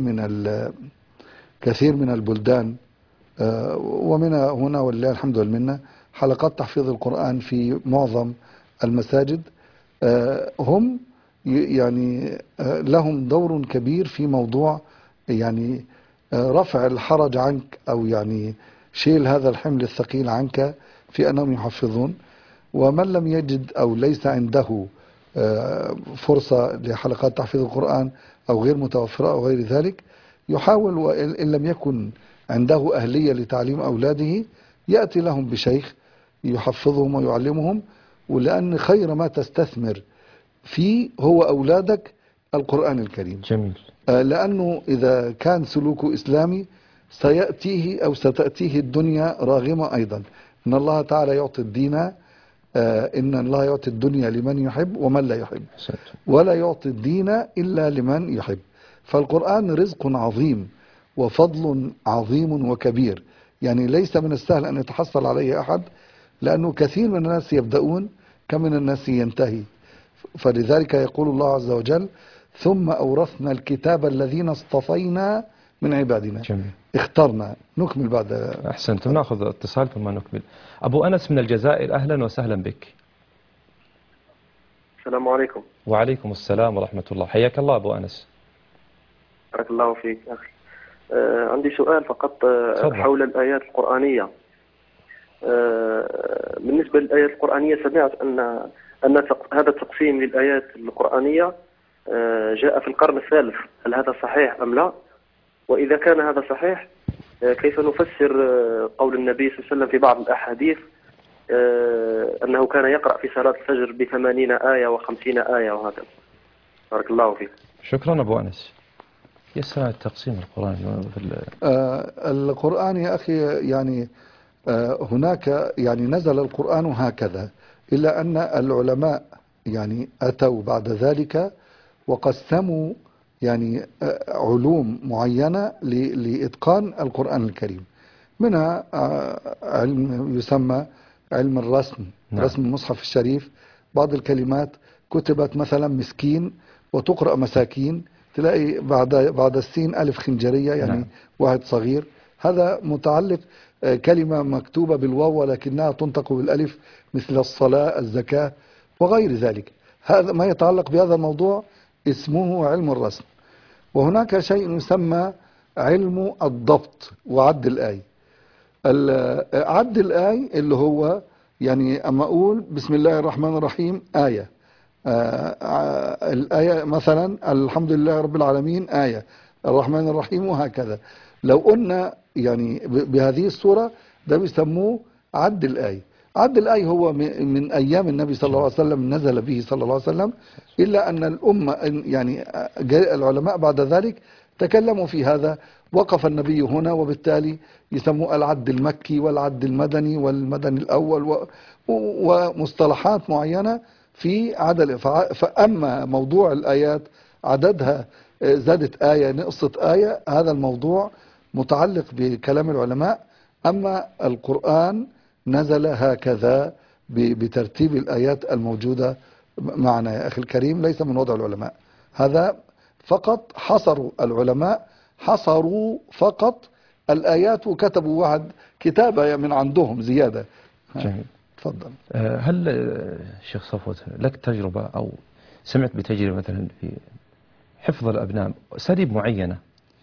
كثير من البلدان ومن هنا ولله الحمد والمنة حلقات تحفيظ القرآن في معظم المساجد. هم يعني لهم دور كبير في موضوع يعني رفع الحرج عنك، أو يعني شيل هذا الحمل الثقيل عنك في أنهم يحفظون. ومن لم يجد أو ليس عنده فرصة لحلقات تحفيظ القرآن أو غير متوفرة أو غير ذلك، يحاول وإن لم يكن عنده أهلية لتعليم أولاده يأتي لهم بشيخ يحفظهم ويعلمهم. ولأن خير ما تستثمر فيه هو أولادك القرآن الكريم. جميل. لأنه إذا كان سلوكه إسلامي سيأتيه أو ستأتيه الدنيا راغمة أيضا. إن الله تعالى يعطي الدين، إن الله يعطي الدنيا لمن يحب ومن لا يحب، ولا يعطي الدين إلا لمن يحب. فالقرآن رزق عظيم وفضل عظيم وكبير، يعني ليس من السهل أن يتحصل عليه أحد، لأنه كثير من الناس يبدأون كم من الناس ينتهي. فلذلك يقول الله عز وجل ثم أورثنا الكتاب الذين اصطفينا من عبادنا. جميل. اخترنا. نكمل بعد. أحسنتم. نأخذ اتصال ثم نكمل. أبو أنس من الجزائر، أهلا وسهلا بك. السلام عليكم. وعليكم السلام ورحمة الله، حياك الله أبو أنس. بارك الله فيك أخي. عندي سؤال فقط حول الآيات القرآنية. بالنسبة للآيات القرآنية سمعت أن هذا التقسيم للآيات القرآنية جاء في القرن الثالث، هل هذا صحيح أم لا؟ وإذا كان هذا صحيح كيف نفسر قول النبي صلى الله عليه وسلم في بعض الأحاديث أنه كان يقرأ في صلاة الفجر ب80 آية و50 آية وهكذا؟ بارك الله فيك. شكرا أبو أنس. يسرع التقسيم القرآن القرآن يا أخي يعني هناك يعني نزل القرآن هكذا، إلا أن العلماء يعني أتوا بعد ذلك وقسموا يعني علوم معينة لإتقان القرآن الكريم. منها علم يسمى علم الرسم. نعم. رسم المصحف الشريف، بعض الكلمات كتبت مثلا مسكين وتقرأ مساكين، تلاقي بعد السين ألف خنجرية يعني. نعم. واحد صغير، هذا متعلق كلمة مكتوبة بالواو ولكنها تنطق بالألف مثل الصلاة الزكاة وغير ذلك. هذا ما يتعلق بهذا الموضوع اسمه علم الرسم. وهناك شيء يسمى علم الضبط وعد الآية. عد الآية اللي هو يعني أما أقول بسم الله الرحمن الرحيم آية، الآية مثلا الحمد لله رب العالمين آية، الرحمن الرحيم، وهكذا. لو قلنا يعني بهذه الصورة ده بيسموه عد الآية. عد الآية هو من أيام النبي صلى الله عليه وسلم نزل به صلى الله عليه وسلم، إلا أن الأمة يعني العلماء بعد ذلك تكلموا في هذا. وقف النبي هنا، وبالتالي يسموه العد المكي والعد المدني والمدني الأول ومصطلحات معينة في عدد. فأما موضوع الآيات عددها زادت آية نقصت آية، هذا الموضوع متعلق بكلام العلماء. أما القرآن نزل هكذا بترتيب الآيات الموجودة معنا يا أخي الكريم، ليس من وضع العلماء. هذا فقط حصروا العلماء، حصروا فقط الآيات وكتبوا واحد كتابة من عندهم زيادة. جميل. تفضل. هل شيخ صفوت لك تجربة أو سمعت بتجربة مثلا في حفظ الأبناء أساليب معينة؟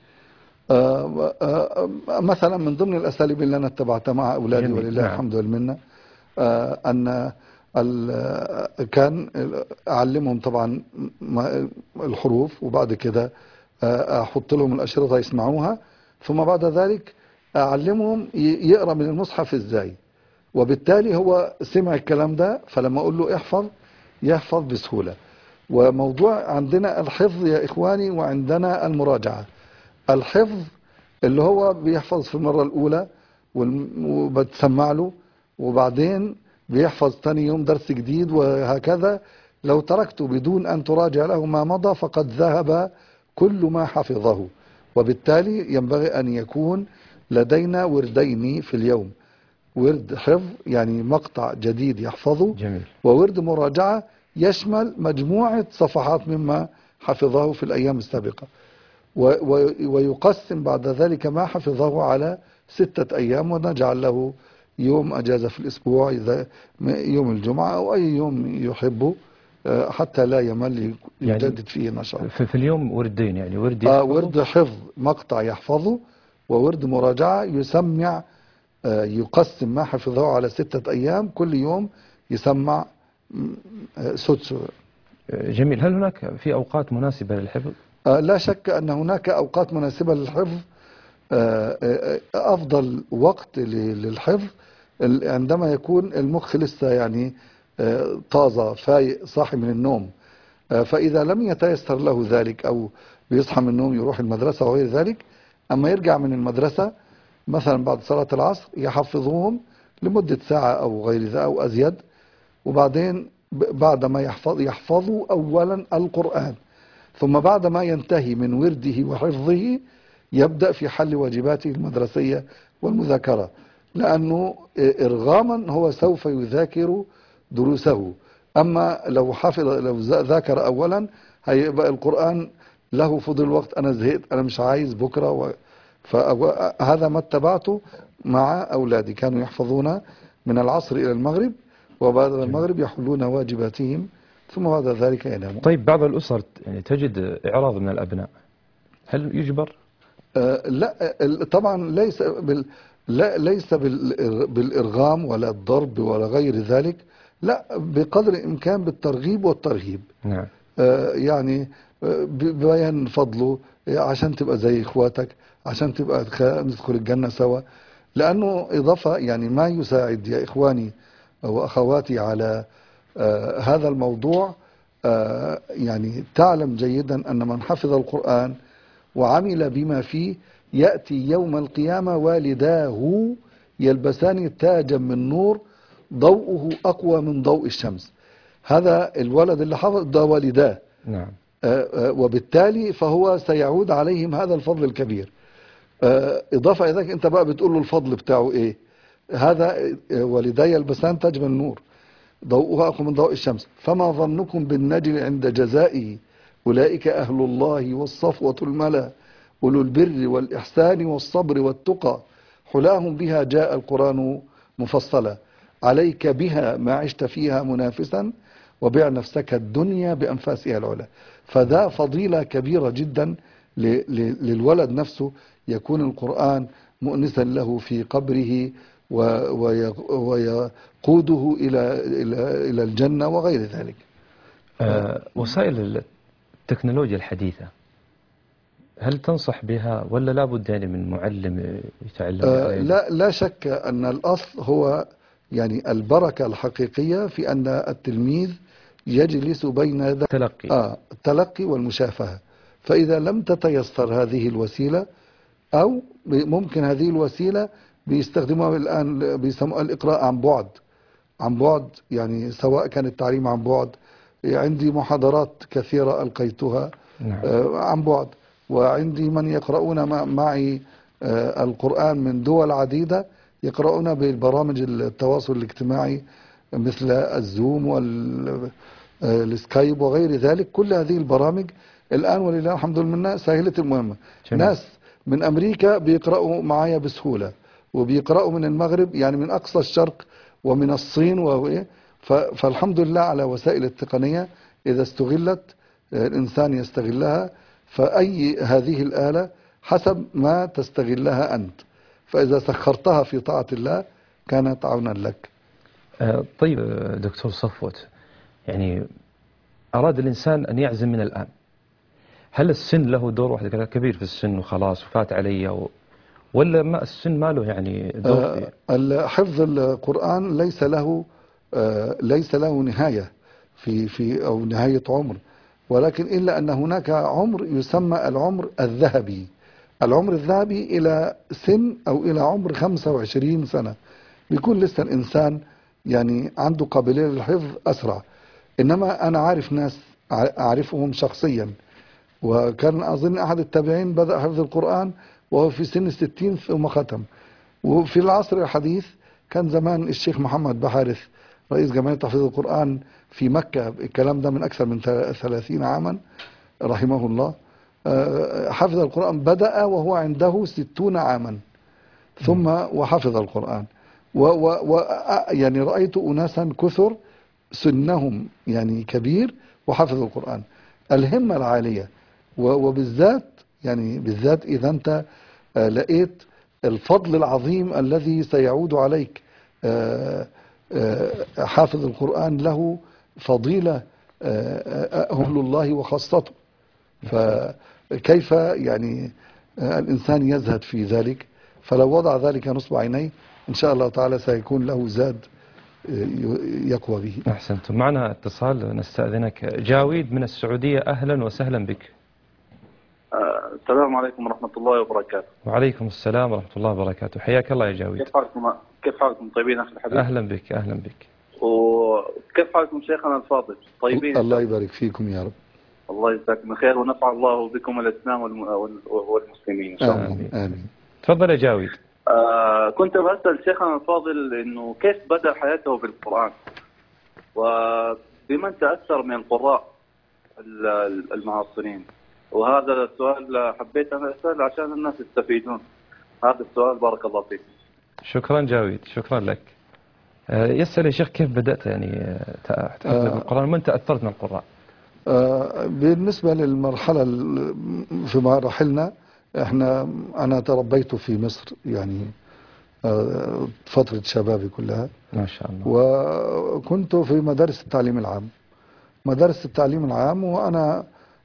مثلا من ضمن الأساليب اللي أنا اتبعتها مع أولادي ولله الحمد والمنة، أن كان أعلمهم طبعا الحروف، وبعد كده أحط لهم الأشرطة يسمعوها، ثم بعد ذلك أعلمهم يقرأ من المصحف إزاي. وبالتالي هو سمع الكلام ده، فلما أقول له احفظ يحفظ بسهولة. وموضوع عندنا الحفظ يا إخواني، وعندنا المراجعة. الحفظ اللي هو بيحفظ في المرة الأولى وبتسمع له، وبعدين بيحفظ ثاني يوم درس جديد، وهكذا. لو تركته بدون أن تراجع له ما مضى فقد ذهب كل ما حفظه. وبالتالي ينبغي أن يكون لدينا وردين في اليوم: ورد حفظ يعني مقطع جديد يحفظه، جميل. وورد مراجعة يشمل مجموعة صفحات مما حفظه في الأيام السابقة، ويقسم بعد ذلك ما حفظه على 6 أيام، ونجعل له يوم أجازة في الأسبوع، إذا يوم الجمعة أو أي يوم يحبه، حتى لا يمل يجدد فيه نشاط. في اليوم وردين، يعني ورد ورد حفظ مقطع يحفظه، وورد مراجعة يسمع، يقسم ما حفظه على 6 أيام، كل يوم يسمع سدس. جميل. هل هناك في أوقات مناسبة للحفظ؟ لا شك أن هناك أوقات مناسبة للحفظ. أفضل وقت للحفظ عندما يكون المخ لسه يعني طازة فايق صاحي من النوم. فإذا لم يتيسر له ذلك، أو بيصحى من النوم يروح المدرسة وغير ذلك، أما يرجع من المدرسة مثلا بعد صلاة العصر يحفظوهم لمدة ساعة أو غير ذلك أو أزيد، وبعدين بعد ما يحفظوا أولا القرآن، ثم بعد ما ينتهي من ورده وحفظه يبدأ في حل واجباته المدرسية والمذاكرة، لأنه إرغاما هو سوف يذاكر دروسه. أما لو ذاكر أولا هيبقى القرآن له فضل وقت، أنا زهقت، أنا مش عايز بكرة. فهذا ما اتبعته مع أولادي، كانوا يحفظون من العصر إلى المغرب، وبعد المغرب يحلون واجباتهم، ثم بعد ذلك ينامون. طيب بعض الأسر يعني تجد إعراض من الأبناء، هل يجبر؟ لا طبعا ليس بالإرغام ولا الضرب ولا غير ذلك، لا، بقدر الإمكان بالترغيب والترهيب. نعم. يعني ببيان فضله، عشان تبقى زي إخواتك، عشان تبقى ندخل الجنة سوا. لأنه إضافة يعني ما يساعد يا إخواني وأخواتي على هذا الموضوع. يعني تعلم جيدا أن من حفظ القرآن وعمل بما فيه يأتي يوم القيامة والداه يلبسان تاجا من نور ضوءه أقوى من ضوء الشمس. هذا الولد اللي حفظ ده والداه. نعم. وبالتالي فهو سيعود عليهم هذا الفضل الكبير. إضافة إذا أنت بقى بتقول له الفضل بتاعه إيه؟ هذا والداي يلبسان تاج من نور ضوءها أقوى من ضوء الشمس، فما ظنكم بالنجل عند جزائه؟ أولئك أهل الله والصفوة الملا، أولو البر والإحسان والصبر والتقى، حلاهم بها جاء القرآن مفصلا، عليك بها ما عشت فيها منافسا، وبيع نفسك الدنيا بأنفاسها العلا. فده فضيلة كبيرة جدا للولد نفسه، يكون القرآن مؤنسا له في قبره ويقوده إلى الجنة وغير ذلك. وسائل التكنولوجيا الحديثة هل تنصح بها ولا لابد يعني من معلم يتعلم؟ لا شك أن الأصل هو يعني البركة الحقيقية في أن التلميذ يجلس بين التلقي التلقي والمشافهة. فإذا لم تتيسر هذه الوسيلة، أو ممكن هذه الوسيلة بيستخدموها الآن بيسموها الإقراء عن بعد. عن بعد يعني سواء كان التعليم عن بعد، عندي محاضرات كثيرة ألقيتها عن بعد، وعندي من يقرؤون معي القرآن من دول عديدة، يقرؤون بالبرامج التواصل الاجتماعي مثل الزوم والسكايب وغير ذلك. كل هذه البرامج الآن ولله الحمد لله سهلت المهمة. ناس من أمريكا بيقرأوا معايا بسهولة، وبيقرأوا من المغرب يعني من أقصى الشرق ومن الصين فالحمد لله على وسائل التقنية إذا استغلت الإنسان يستغلها. فأي هذه الآلة حسب ما تستغلها أنت، فإذا سخرتها في طاعة الله كانت عونا لك. طيب دكتور صفوت، يعني أراد الإنسان أن يعزم من الآن، هل السن له دور؟ واحد كبير في السن وخلاص وفات علي ولا ما السن ما له يعني دور فيه؟ حفظ القرآن ليس له نهاية في أو نهاية عمر، ولكن إلا أن هناك عمر يسمى العمر الذهبي. العمر الذهبي إلى سن أو إلى عمر 25 سنة بيكون لسه الإنسان يعني عنده قابلية للحفظ أسرع. إنما أنا عارف ناس أعرفهم شخصيا، وكان أظن أحد التابعين بدأ حفظ القرآن وهو في سن 60 ثم ختم. وفي العصر الحديث كان زمان الشيخ محمد بحارث رئيس جمعية تحفيظ القرآن في مكة، الكلام ده من أكثر من 30 عاما رحمه الله، حفظ القرآن بدأ وهو عنده 60 عاما ثم وحفظ القرآن. يعني رأيت أناسا كثر سنهم يعني كبير وحفظ القرآن. الهمة العالية وبالذات يعني بالذات إذا أنت لقيت الفضل العظيم الذي سيعود عليك. حافظ القرآن له فضيلة أهل الله وخاصته، فكيف يعني الإنسان يزهد في ذلك؟ فلو وضع ذلك نصب عينيه إن شاء الله تعالى سيكون له زاد يقوى به. أحسنتم. معنا اتصال نستأذنك. جاويد من السعودية، أهلا وسهلا بك. السلام عليكم ورحمة الله وبركاته. وعليكم السلام ورحمة الله وبركاته. حياك الله يا جاويد. كيف حالكم طيبين أخي الحبيب؟ أهلا بك أهلا بك. وكيف حالكم شيخنا الفاضل؟ طيبين؟ الله يبارك فيكم يا رب. الله يجزاكم خير ونفع الله بكم الإسلام والمسلمين إن شاء الله. آمين آمين. تفضل يا جاويد. كنت بسأل شيخنا الفاضل إنه كيف بدأ حياته بالقرآن، وبمن تأثر من القراء المعاصرين، وهذا السؤال حبيت أن أسأل عشان الناس يستفيدون. هذا السؤال بارك الله فيك. شكرا جاويد، شكرا لك. يسأل يا شيخ كيف بدأت يعني تأثر بالقرآن، من تأثرت من القراء؟ بالنسبة للمرحلة في مراحلنا أنا تربيت في مصر يعني فترة شبابي كلها ما شاء الله، وكنت في مدارس التعليم العام. مدارس التعليم العام وأنا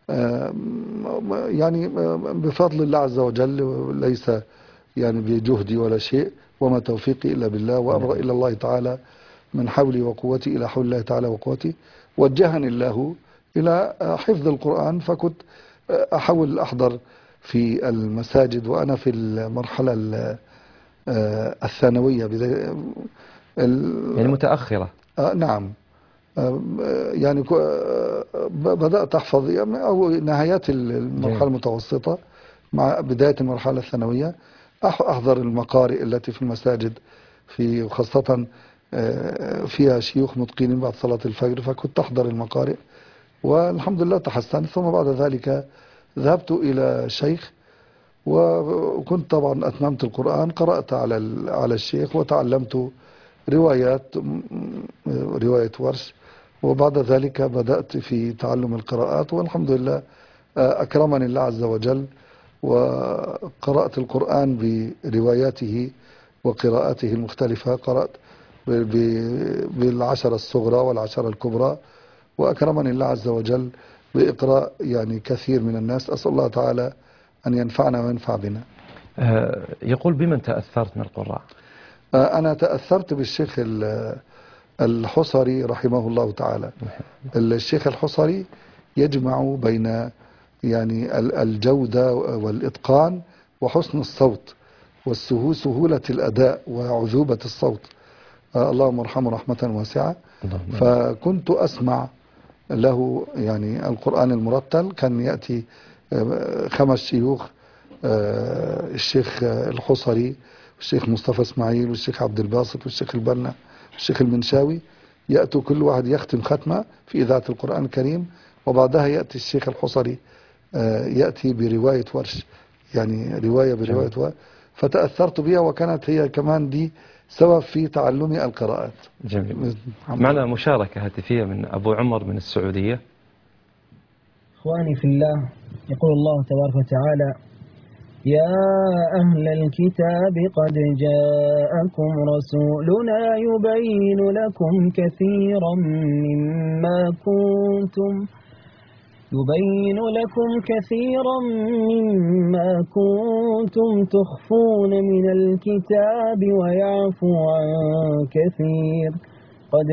يعني بفضل الله عز وجل، ليس يعني بجهدي ولا شيء، وما توفيقي إلا بالله، وأبرأ إلى الله تعالى من حولي وقوتي إلى حول الله تعالى وقوتي. وجهني الله إلى حفظ القرآن، فكنت أحاول أحضر في المساجد وأنا في المرحلة الثانوية يعني متأخرة. نعم. يعني بدأت أحفظ أو نهايات المرحلة المتوسطة مع بداية المرحلة الثانوية، أحضر المقارئ التي في المساجد في خاصة فيها شيوخ متقنين بعد صلاة الفجر، فكنت أحضر المقارئ والحمد لله تحسنت. ثم بعد ذلك ذهبت إلى شيخ وكنت طبعا أتممت القرآن، قرأت على الشيخ وتعلمت رواية ورش، وبعد ذلك بدأت في تعلم القراءات والحمد لله أكرمني الله عز وجل، وقرأت القرآن برواياته وقراءاته المختلفة. قرأت بالعشرة الصغرى والعشرة الكبرى، وأكرمني الله عز وجل بإقراء يعني كثير من الناس. أسأل الله تعالى أن ينفعنا وينفع بنا. يقول بمن تأثرت من القراء؟ أنا تأثرت بالشيخ الحصري رحمه الله تعالى. الشيخ الحصري يجمع بين يعني الجودة والإتقان وحسن الصوت وسهولة الأداء وعذوبة الصوت. اللهم ارحمه رحمة واسعة. فكنت أسمع له يعني القرآن المرتل، كان يأتي 5 شيوخ، الشيخ الحصري والشيخ مصطفى اسماعيل والشيخ عبد الباسط والشيخ البنا والشيخ المنشاوي، يأتوا كل واحد يختم ختمة في إذاعة القرآن الكريم، وبعدها يأتي الشيخ الحصري يأتي برواية ورش، يعني رواية برواية ورش، فتأثرت بها، وكانت هي كمان دي سبب في تعلمي القراءات. جميل. معنا مشاركة هاتفية من أبو عمر من السعودية. إخواني في الله، يقول الله تبارك وتعالى: يا أهل الكتاب قد جاءكم رسولنا يبين لكم كثيرا مما كنتم تخفون من الكتاب ويعفو عن كثير، قد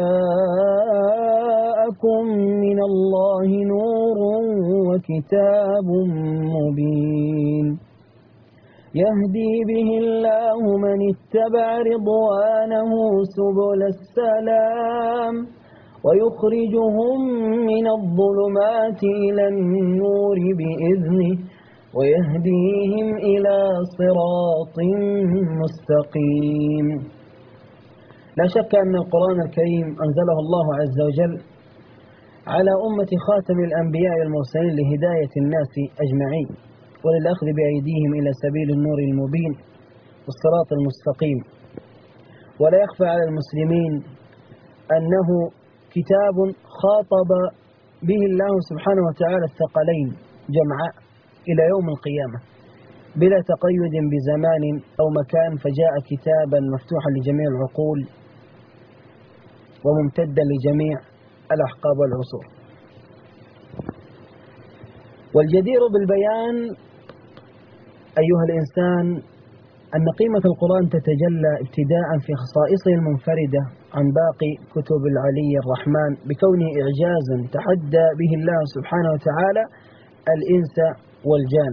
جاءكم من الله نور وكتاب مبين يهدي به الله من اتبع رضوانه سبل السلام ويخرجهم من الظلمات إلى النور بإذنه ويهديهم إلى صراط مستقيم. لا شك أن القرآن الكريم أنزله الله عز وجل على أمة خاتم الأنبياء والمرسلين لهداية الناس أجمعين وللأخذ بأيديهم إلى سبيل النور المبين والصراط المستقيم. ولا يخفى على المسلمين أنه كتاب خاطب به الله سبحانه وتعالى الثقلين جمعاء إلى يوم القيامة بلا تقيد بزمان أو مكان، فجاء كتابا مفتوحا لجميع العقول وممتدا لجميع الأحقاب والعصور. والجدير بالبيان أيها الإنسان أن قيمة القرآن تتجلى ابتداء في خصائصه المنفردة عن باقي كتب العلي الرحمن بكونه إعجازا تحدى به الله سبحانه وتعالى الإنس والجان.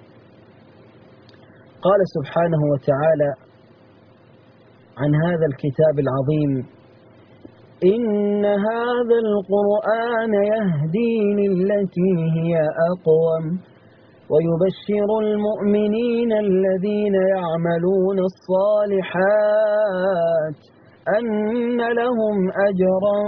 قال سبحانه وتعالى عن هذا الكتاب العظيم: إن هذا القرآن يهدي للتي هي أقوم ويبشر المؤمنين الذين يعملون الصالحات أن لهم أجرا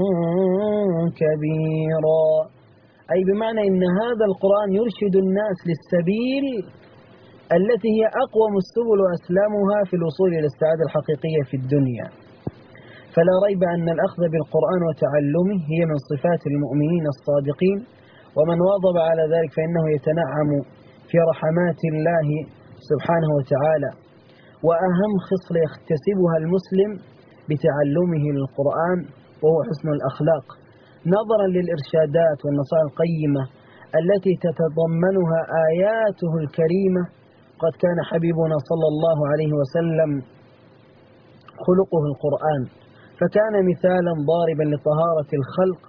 كبيرا. أي بمعنى إن هذا القرآن يرشد الناس للسبيل التي هي أقوم السبل وأسلامها في الوصول إلى السعادة الحقيقية في الدنيا. فلا ريب أن الأخذ بالقرآن وتعلمه هي من صفات المؤمنين الصادقين، ومن واظب على ذلك فإنه يتنعم في رحمات الله سبحانه وتعالى. وأهم خصلة يكتسبها المسلم بتعلمه للقرآن وهو حسن الأخلاق، نظرا للإرشادات والنصائح القيمة التي تتضمنها آياته الكريمة. قد كان حبيبنا صلى الله عليه وسلم خلقه القرآن، فكان مثالا ضاربا لطهارة الخلق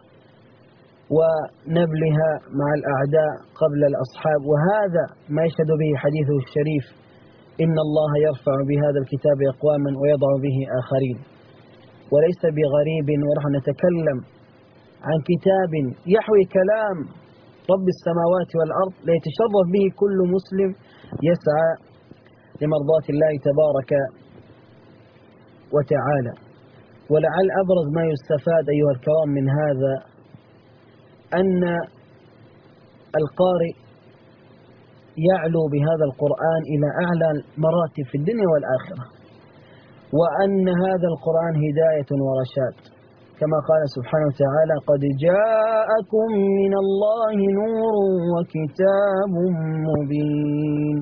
ونبلها مع الأعداء قبل الأصحاب. وهذا ما يشهد به حديثه الشريف: إن الله يرفع بهذا الكتاب أقواما ويضع به آخرين. وليس بغريب ونحن نتكلم عن كتاب يحوي كلام رب السماوات والأرض ليتشرف به كل مسلم يسعى لمرضاة الله تبارك وتعالى. ولعل أبرز ما يستفاد أيها الكرام من هذا أن القارئ يعلو بهذا القرآن إلى أعلى مراتب في الدنيا والآخرة، وأن هذا القرآن هداية ورشاد، كما قال سبحانه وتعالى: قد جاءكم من الله نور وكتاب مبين.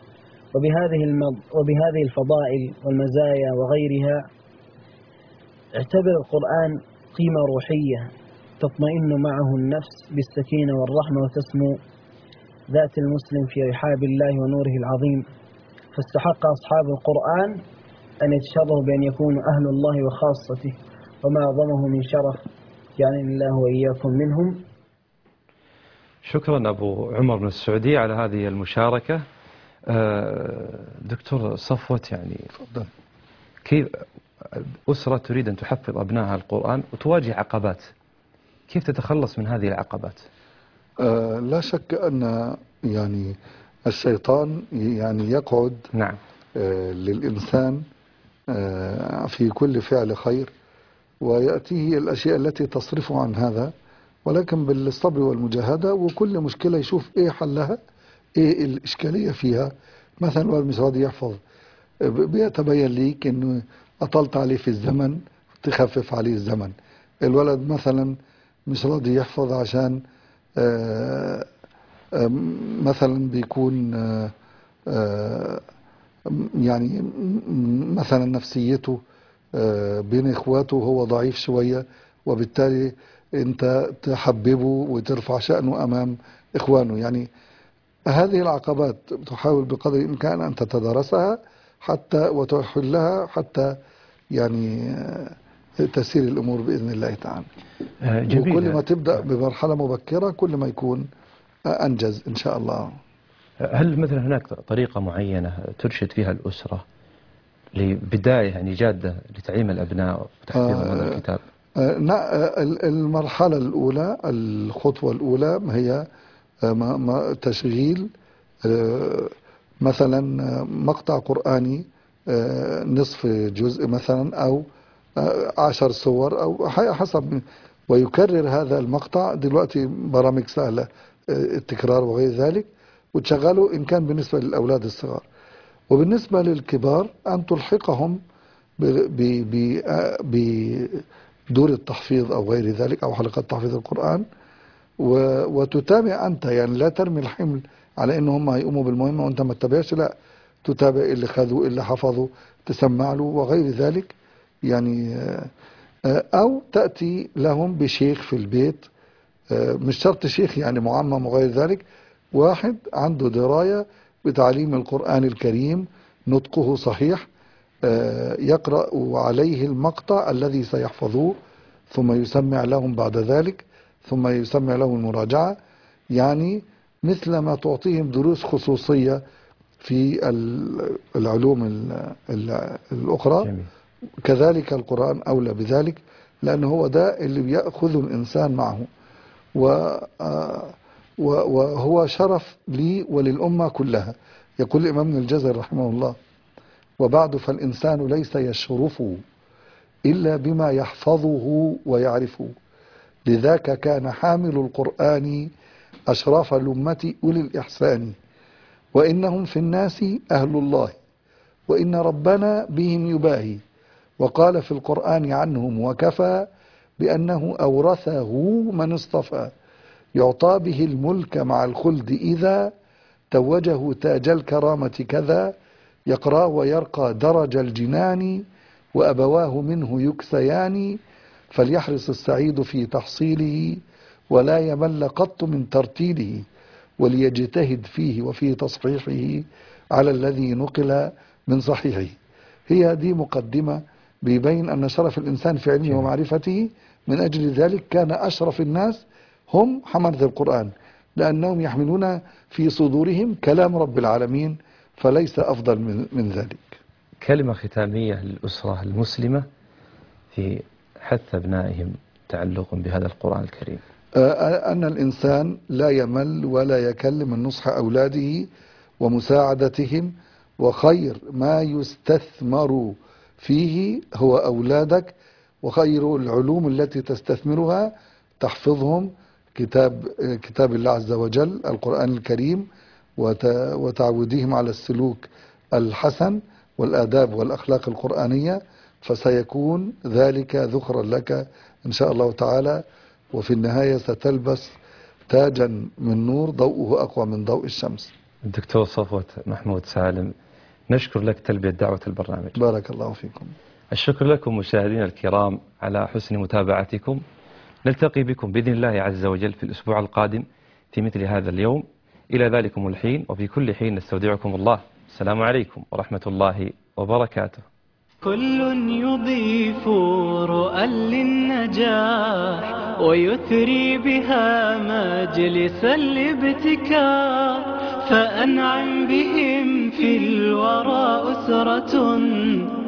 وبهذه الفضائل والمزايا وغيرها اعتبر القرآن قيمة روحية تطمئن معه النفس بالسكينة والرحمة وتسمو ذات المسلم في رحاب الله ونوره العظيم. فاستحق أصحاب القرآن أن يتشرفوا بأن يكونوا أهل الله وخاصته، وما أعظمه من شرف يعني الله وإياكم منهم. شكرا أبو عمر من السعودية على هذه المشاركة. دكتور صفوة، يعني تفضل. كيف أسرة تريد أن تحفظ أبنائها القرآن وتواجه عقبات، كيف تتخلص من هذه العقبات؟ لا شك أن يعني الشيطان يعني يقعد نعم للإنسان في كل فعل خير، ويأتيه الأشياء التي تصرفه عن هذا، ولكن بالصبر والمجاهدة، وكل مشكلة يشوف إيه حلها، إيه الإشكالية فيها. مثلا الولد مش راضي يحفظ، بيتبين ليك إنه أطلت عليه في الزمن، تخفف عليه الزمن. الولد مثلا مش راضي يحفظ عشان مثلا بيكون يعني مثلا نفسيته بين اخواته هو ضعيف شوية، وبالتالي انت تحببه وترفع شأنه امام اخوانه. يعني هذه العقبات تحاول بقدر الامكان ان تتدارسها حتى وتحلها حتى يعني تسير الامور باذن الله تعالى. جميل. وكل ما تبدأ بمرحلة مبكرة كل ما يكون أنجز إن شاء الله. هل مثلا هناك طريقة معينة ترشد فيها الأسرة لبداية يعني جادة لتعليم الأبناء وتحفيظهم هذا الكتاب؟ المرحلة الأولى، الخطوة الأولى هي تشغيل مثلا مقطع قرآني نصف جزء مثلا، أو 10 صور أو حسب، ويكرر هذا المقطع. دلوقتي برامج سهلة التكرار وغير ذلك، وتشغله إن كان بالنسبة للأولاد الصغار. وبالنسبة للكبار أن تلحقهم بدور التحفيظ أو غير ذلك، أو حلقات تحفيظ القرآن، وتتابع أنت. يعني لا ترمي الحمل على إن هم هيقوموا بالمهمة وأنت ما تتابعش، لا، تتابع اللي خذوا اللي حفظوا، تسمع له وغير ذلك. يعني أو تأتي لهم بشيخ في البيت، مش شرط شيخ يعني معمم وغير ذلك، واحد عنده دراية بتعليم القرآن الكريم، نطقه صحيح، يقرأ عليه المقطع الذي سيحفظوه، ثم يسمع لهم بعد ذلك، ثم يسمع لهم المراجعة. يعني مثل ما تعطيهم دروس خصوصية في العلوم الأخرى، جميل. كذلك القرآن أولى بذلك، لأن هو ده اللي بيأخذ الإنسان معه. وهو شرف لي وللأمة كلها. يقول الإمام ابن الجزري رحمه الله: وبعد فالإنسان ليس يشرف إلا بما يحفظه ويعرفه، لذاك كان حامل القرآن أشراف الأمة أولي الإحسان، وإنهم في الناس أهل الله، وإن ربنا بهم يباهي، وقال في القرآن عنهم: وكفى بأنه أورثه من اصطفى، يعطى به الملك مع الخلد إذا توجه تاج الكرامة كذا، يقرأ ويرقى درج الجنان، وأبواه منه يكسيان، فليحرص السعيد في تحصيله، ولا يمل قط من ترتيله، وليجتهد فيه وفي تصحيحه على الذي نقل من صحيحه. هي دي مقدمة بيبين أن شرف الإنسان في علمه ومعرفته. من أجل ذلك كان أشرف الناس هم حملة القرآن، لأنهم يحملون في صدورهم كلام رب العالمين، فليس أفضل من ذلك. كلمة ختامية للأسرة المسلمة في حث أبنائهم تعلق بهذا القرآن الكريم. أن الإنسان لا يمل ولا يكل من نصح أولاده ومساعدتهم، وخير ما يستثمر فيه هو أولادك، وخير العلوم التي تستثمرها تحفظهم كتاب الله عز وجل القرآن الكريم، وتعوديهم على السلوك الحسن والآداب والأخلاق القرآنية، فسيكون ذلك ذخرا لك إن شاء الله تعالى. وفي النهاية ستلبس تاجا من نور ضوءه أقوى من ضوء الشمس. الدكتور صفوة محمود سالم، نشكر لك تلبية دعوة البرنامج. بارك الله فيكم. الشكر لكم مشاهدينا الكرام على حسن متابعتكم. نلتقي بكم بإذن الله عز وجل في الأسبوع القادم في مثل هذا اليوم. إلى ذلكم الحين وفي كل حين نستودعكم الله. السلام عليكم ورحمة الله وبركاته. كل يضيف رؤى للنجاح ويثري بها مجلس الابتكار. فأنعم بهم في الورى أسرة